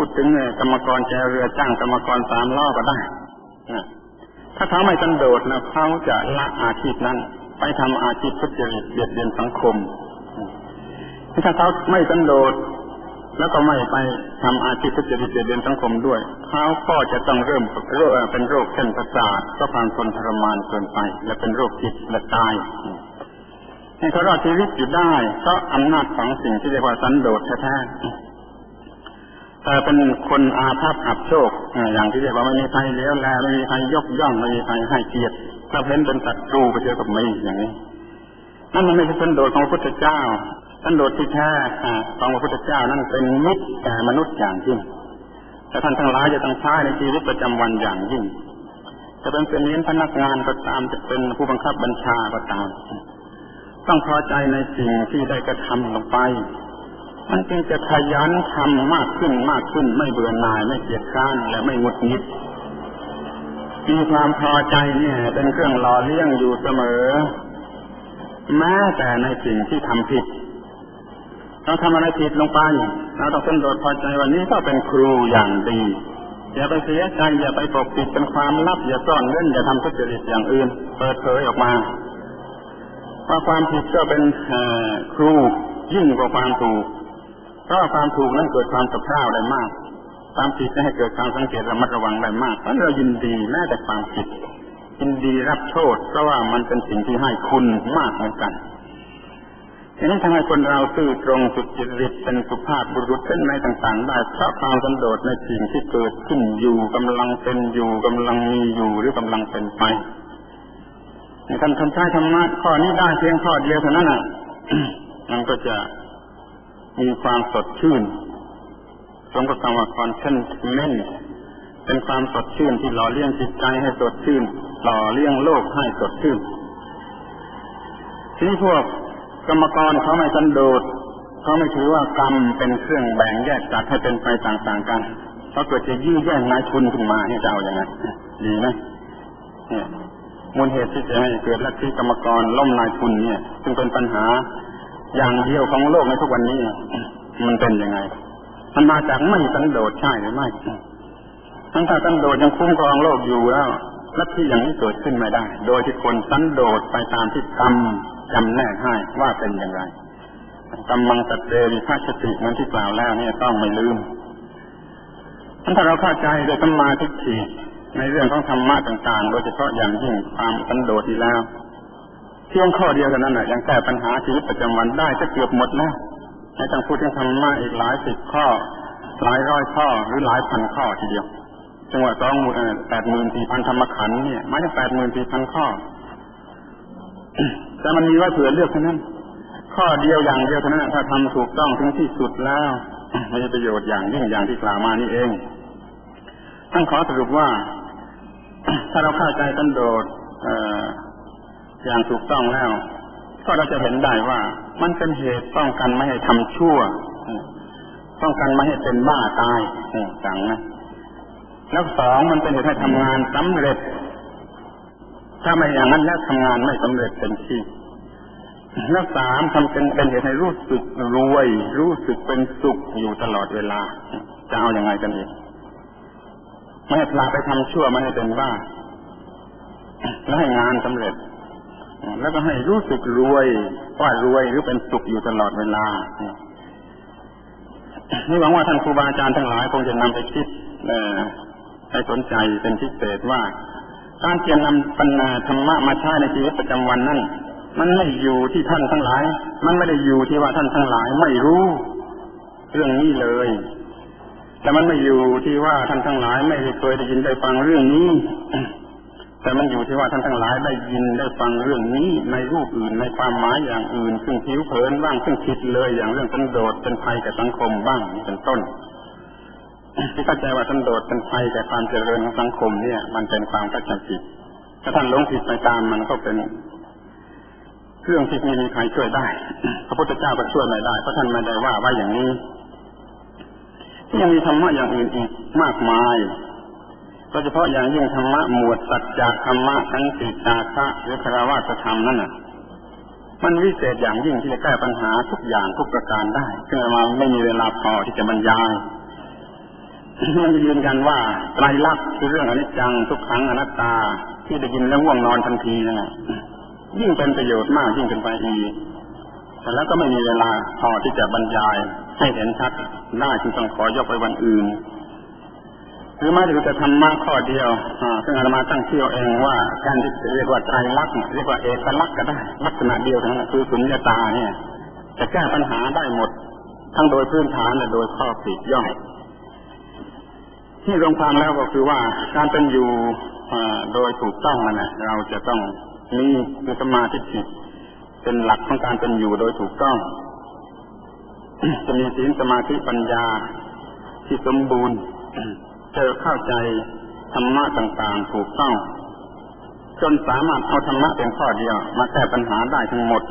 S1: ดถึงกรรมกรแจวเรือจ้างกรรมกรสามล้อก็ได้นะถ้าเขาไม่สันโดษนะเขาจะละอาชีพนั้นไปทำอาชีพทุจริตเบียดเบียนสังคมถ้าเขาไม่สันโดษแล้วก็ไม่ไปทำอาชีพทุจริตเบียดเบียนสังคมด้วยเขาก็จะต้องเริ่มโรคเป็นโรคเส้นประสาทก็ความทนทรมานเกินไปและเป็นโรคจิตและตายให้เขารอดชีวิตอยู่ได้ก็อำนาจของสิ่งที่เรียกว่าสันโดษแท้ๆแต่เป็นคนอาภัพอับโชคอย่างที่เรียกว่าไม่มีใครเลี้ยวแลไม่มีใครยกย่องไม่มีใครให้เกียรติถ้าเพ้นเป็นศัตรูไปเจอกับมีอย่างนี้นั่นมันไม่ใช่สันโดษของพระพุทธเจ้าสันโดษที่แท้ของพระพุทธเจ้านั่นเป็นมิตรแก่มนุษย์อย่างยิ่งแต่ท่านทั้งหลายจะต้องใช้ในชีวิตประจำวันอย่างยิ่งจะเป็นเป็นพนักงานก็ตามจะเป็นผู้บังคับบัญชาก็ตามต้องพอใจในสิ่งที่ได้กระทำลงไปมันจึงจะขยันทำมากขึ้นมากขึ้นไม่เบื่อหน่ายไม่เกียจคร้านและไม่หงุดหงิดมีความพอใจเนี่ยเป็นเครื่องหล่อเลี้ยงอยู่เสมอแม้แต่ในสิ่งที่ทำผิดเราทำอะไรผิดลงไปเราต้องสันโดษพอใจวันนี้ก็เป็นครูอย่างดีอย่าไปเสียใจอย่าไปปกปิดเป็นความลับอย่าซ่อนเล่นอย่าทำทุจริตอย่างอื่นเปิดเผยออกมาเพราะความผิดก็เป็นครูยิ่งกว่าความถูกเพราะความถูกนั้นเกิดความสะเพร่าได้มากความผิดให้เกิดการสังเกตระมัดระวังได้มากเพราะเรายินดีแม้แต่ความผิดยินดีรับโทษเพราะว่ามันเป็นสิ่งที่ให้คุณมากเหมือนกันฉะนั้นทำให้คนเราซื่อตรงสุจริตเป็นสุภาพบุรุษเป็นในต่างๆได้เพราะความสันโดษในสิ่งที่เกิดขึ้นอยู่กำลังเป็นอยู่กำลังมีอยู่หรือกำลังเป็นไปท่านทำใช้ธรรมะข้อนี้ได้เพียงข้อเดียวเท่านั้นน่ะ มันก็จะมีความสดชื่นสมกับคำว่า contentment เป็นความสดชื่นที่หล่อเลี้ยงจิตใจให้สดชื่นหล่อเลี้ยงโลกให้สดชื่นทีนี้พวกกรรมกรเขาไม่สันโดษเขาไม่ถือว่ากรรมเป็นเครื่องแบ่งแยกจัดให้เป็นไปต่างๆกันเขาเกิดจะยื้อแย่งนายทุนขึ้นมาเนี่ยจะเอาอย่างไงดีไหมเนี่ยมูลเหตุที่จะให้เกิดลัทธิกรรมกรล้มนายทุนเนี่ยซึ่งเป็นปัญหาอย่างเดียวของโลกในทุกวันนี้มันเป็นยังไงมันมาจากไม่สันโดษใช่หรือไม่ทั้งถ้าสันโดษยังคุ้มครองโลกอยู่แล้วลัทธิอย่างนี้เกิดขึ้นไม่ได้โดยที่คนสันโดษไปตามที่กรรมจำแนกให้ว่าเป็นอย่างไรกรรมังสัตเตวิภัชตินั้นที่กล่าวแล้วเนี่ยต้องไม่ลืมถ้าเราเข้าใจโดยสัมมาทิฏฐิในเรื่องของธรรมะต่างๆโดยเฉพาะอย่างยิ่งความสันโดษที่แล้วเพียงข้อเดียวเท่านั้นแหละยังแก้ปัญหาชีวิตประจำวันได้จะเกือบหมดแล้วไม่ต้องพูดถึงธรรมะอีกหลายสิบข้อหลายร้อยข้อหรือหลายพันข้อทีเดียวจังหวะสองหมื่นแปดหมื่นสี่พันธรรมขันธ์เนี่ยไม่ใช่แปดหมื่นสี่พันข้อแต่มันมีไว้เผื่อเลือกเท่านั้นข้อเดียวอย่างเดียวเท่านั้นถ้าทำถูกต้องถึงที่สุดแล้วมีประโยชน์อย่างยิ่งอย่างที่กล่าวมานี่เองท่านขอสรุปว่าถ้าเราเข้าใจสันโดษอย่างถูกต้องแล้วก็เราจะเห็นได้ว่ามันเป็นเหตุป้องกันไม่ให้ทำชั่วป้องกันไม่ให้เป็นบ้าตายสั่งนะแล้วสองมันเป็นเหตุให้ทำงานสำเร็จถ้าไม่อย่างนั้นแล้วทำงานไม่สำเร็จเต็มที่แล้วสามทำเป็นเป็นเหตุให้รู้สึกรวยรู้สึกเป็นสุขอยู่ตลอดเวลาจะเอาอย่างไงกันอีกไม่ให้พลาดไปทำชั่วไม่ให้เป็นบ้าแล้วให้งานสำเร็จแล้วก็ให้รู้สึกรวยว่ารวยหรือเป็นสุขอยู่ตลอดเวลานี่หวังว่าท่านครูบาอาจารย์ทั้งหลายคงจะนำไปคิดให้สนใจเป็นพิเศษว่าการเตรียมนำปัญญาธรรมะมาใช้ในชีวิตประจำวันนั้นมันไม่อยู่ที่ท่านทั้งหลายมันไม่ได้อยู่ที่ว่าท่านทั้งหลายไม่รู้เรื่องนี้เลยแต่มันไม่อยู่ที่ว่าท่านทั้งหลายไม่เคยได้ยินได้ฟังเรื่องนี้แต่มันอยู่ที่ว่าท่านทั้งหลายได้ยินได้ฟังเรื่องนี้ในรูปอื่นในความหมายอย่างอื่นซึ่งผิวเผินบ้างซึ่งผิดเลยอย่างเรื่องสันโดษเป็นภัยแก่สังคมบ้างเป็นต้นที่เข้าใจว่าสันโดษเป็นภัยแก่ความเจริญของสังคมเนี่ยมันเป็นความเข้าใจผิดถ้าท่านหลงผิดไปตามมันก็เป็นเรื่องที่ไม่มีใครช่วยได้พระพุทธเจ้าก็ช่วยไม่ได้เพราะท่านไม่ได้ว่าไว้อย่างนี้ที่ยังมีธรรมะอย่างอื่นอีกมากมายโดยเฉพาะอย่างยิ่งธรรมะหมวดสัจจะธรรมะขันติจาคะหรือคารวะธรรมนั่นน่ะมันวิเศษอย่างยิ่งที่จะแก้ปัญหาทุกอย่างทุกประการได้ซึ่งมาไม่มีเวลาพอที่จะบรรยายมันยืนยันว่าไตรลักษณ์คือเรื่องอนิจจังทุกขังอนัตตาที่ได้ยินแล้วง่วงนอนทันทีนั่นแหละยิ่งเป็นประโยชน์มากยิ่งเป็นไปอีกแต่แล้วก็ไม่มีเวลาพอที่จะบรรยายให้เห็นชัดได้จึงต้องขอยกไปวันอื่นหรือไม่ถึงจะธรรมะข้อเดียวซึ่งอาตมาตั้งชื่อเองว่าการที่เรียกว่าไตรลักษณ์เรียกว่าเอกลักษณ์ก็ได้ลักษณะเดียวทั้งนั้นคือสุญญตาเนี่ยจะแก้ปัญหาได้หมดทั้งโดยพื้นฐานและโดยข้อปลีกย่อยที่รวมความแล้วก็คือว่าการเป็นอยู่โดยถูกต้องนั่นแหละเราจะต้องมีมีสมาธิเป็นหลักของการเป็นอยู่โดยถูกต้อง จะมีศีลสมาธิปัญญาที่สมบูรณ์เจอเข้าใจธรรมะต่างๆถูกต้องจนสามารถเอาธรรมะเป็นข้อเดียวมาแก้ปัญหาได้ทั้งหมด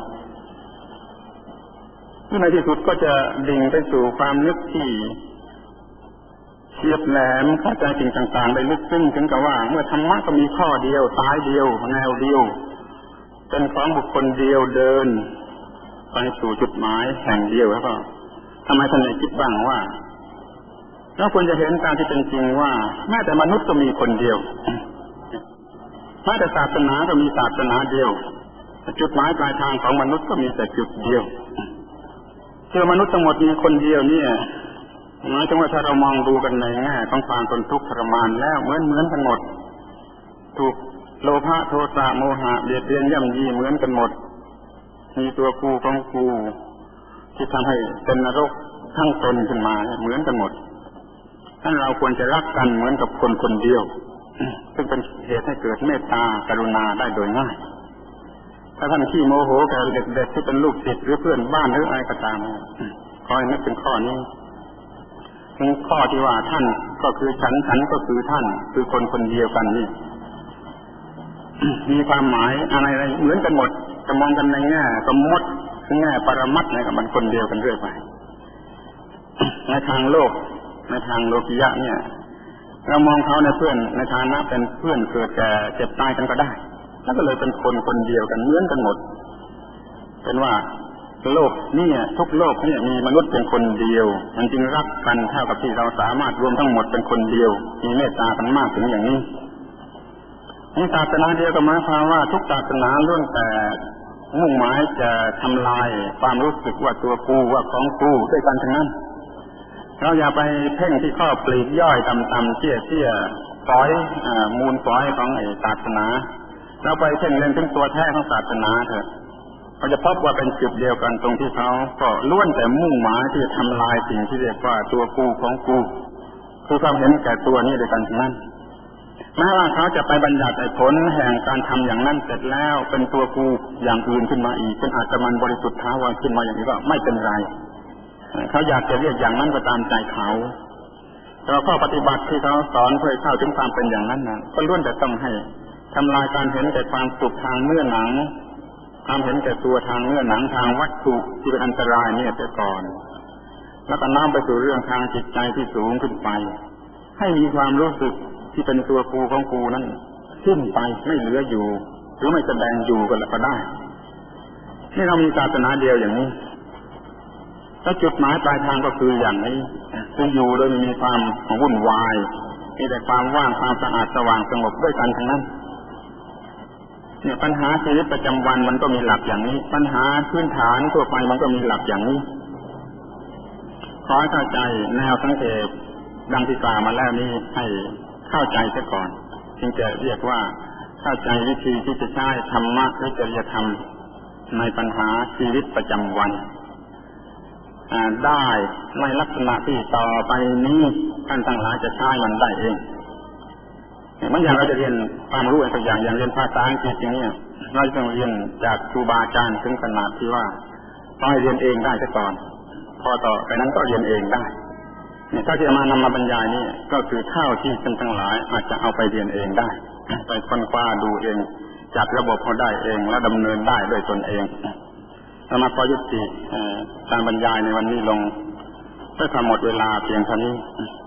S1: ที่ในที่สุดก็จะดิ่งไปสู่ความนึกที่เฉียบแหลมเข้าใจสิ่งต่างๆได้ลึกซึ้งถึงกับว่าเมื่อธรรมะก็มีข้อเดียวสายเดียวแนวเดียวเป็นของบุคคลเดียวเดินไปสู่จุดหมายแห่งเดียวแล้วก็ทำไมท่านไม่คิดบ้างว่าเราควรจะเห็นตามที่เป็นจริงว่าแม้แต่มนุษย์ก็มีคนเดียวแม้แต่ศาสนาก็มีศาสนาเดียวจุดหมายปลายทางของมนุษย์ก็มีแต่จุดเดียวคือมนุษย์ทั้งหมดมีคนเดียวเนี่ยหมายถึงว่าถ้าเรามองดูกันในแง่ของความทนทุกข์ทรมานแล้วเหมือนเหมือนกันหมดถูกโลภะโทสะโมหะเบียดเบียนย่ำยีเหมือนกันหมดมีตัวกูของกูที่ทำให้เป็นนรกทั้งตนขึ้นมาเหมือนกันหมดท่านเราควรจะรักกันเหมือนกับคนคนเดียวซึ่งเป็นเหตุให้เกิดเมตตากรุณาได้โดยง่ายถ้าท่านขี้โมโหกับเด็กๆที่เป็นลูกศิษย์หรือเพื่อนบ้านหรืออะไรก็ตามขอให้นึกถึงข้อนี้ถึงข้อที่ว่าท่านก็คือฉันฉันก็คือท่านคือคนคนเดียวกันนี่มีความหมายอะไรอะไรเหมือนกันหมดจะมองกันในแง่สมมติแง่ปรมัตถ์อะไรกับมันคนเดียวกันเรื่อยไปในทางโลกในทางโลกิยะเนี่ยเรามองเขาในเพื่อนในฐานะเป็นเพื่อนเกิดแก่เจ็บตายกันก็ได้แล้วก็เลยเป็นคนคนเดียวกันเหมือนกันหมดเป็นว่าโลกนี่ทุกโลกนี่มีมนุษย์เป็นคนเดียวมันจึงรักกันเท่ากับที่เราสามารถรวมทั้งหมดเป็นคนเดียวมีเมตตากันมากถึงอย่างนี้นี่ศาสนาเดียวก็หมายความว่าทุกศาสนาล้วนแต่มุ่งหมายจะทำลายความรู้สึกว่าตัวกูว่าของกูด้วยกันทั้งนั้นเราอย่าไปเพ่งที่ข้อปลีกย่อยต่ำๆเชี่ยเชี่ยฝอยมูลฝอยของไอ้ศาสนาเราไปเพ่งเล็งถึงตัวแท้ของศาสนาเถอะเราจะพบว่าเป็นจุดเดียวกันตรงที่เขาก็ล้วนแต่มุ่งหมายที่จะทำลายสิ่งที่เรียกว่าตัวกูของกูคือความเห็นแก่ตัวนี่ด้วยกันทั้งนั้นแม้ว่าเขาจะไปบัญญัติผลแห่งการทำอย่างนั้นเสร็จแล้วเป็นตัวกูอย่างอื่นขึ้นมาอีกเป็นอาตมันบริสุทธิ์ท้าวรขึ้นมาอย่างนี้ก็ไม่เป็นไรเขาอยากจะเรียกอย่างนั้นก็ตามใจเขาแต่ข้อปฏิบัติที่เขาสอนเพื่อเข้าถึงความเป็นอย่างนั้นนะก็ล้วนแต่ต้องให้ทำลายการเห็นแต่ความสุขทางเนื้อหนังความเห็นแต่ตัวทางเนื้อหนังทางวัตถุที่เป็นอันตรายเนี่ยแต่ก่อนแล้วก็น้อมไปสู่เรื่องทางจิตใจที่สูงขึ้นไปให้มีความรู้สึกที่เป็นตัวกูของกูนั้นสิ้นไปไม่เหลืออยู่หรือไม่แสดงอยู่กันแล้วก็ได้นี่เรามีศาสนาเดียวอย่างนี้แล้วจุดหมายปลายทางก็คืออย่างนี้คืออยู่โดยมีความวุ่นวายมีแต่ความว่างความสะอาดสว่างสงบด้วยกันทั้งนั้นเนี่ยปัญหาชีวิตประจำวันมันก็มีหลักอย่างนี้ปัญหาพื้นฐานทั่วไปมันก็มีหลักอย่างนี้ขอให้เข้าใจแนวสังเกตดังที่กล่าวมาแล้วนี้ให้เข้าใจซะก่อนจึงจะเรียกว่าเข้าใจวิธีที่จะใช้ธรรมะหรือจริยธรรมในปัญหาชีวิตประจำวันได้ในลักษณะที่ต่อไปนี้ท่านทั้งหลายจะใช้มันได้เองมันอย่างเราจะเรียนความรู้อะไรอย่างอย่างเรียนภาษาอังกฤษอย่างนี้เราจะต้องเรียนจากครูบาอาจารย์ถึงขนาดที่ว่าต้องให้เรียนเองได้ซะก่อนพอต่อไปนั้นก็เรียนเองได้เนี่ยถ้าจะมานำมาบรรยายนี่ก็คือเท่าที่ท่านทั้งหลายอาจจะเอาไปเรียนเองได้ไปค้นคว้าดูเองจัดระบบเขาได้เองและดำเนินได้ด้วยตนเองเรามาขอยุติการบรรยายในวันนี้ลงเพื่อทำหมดเวลาเพียงเท่านี้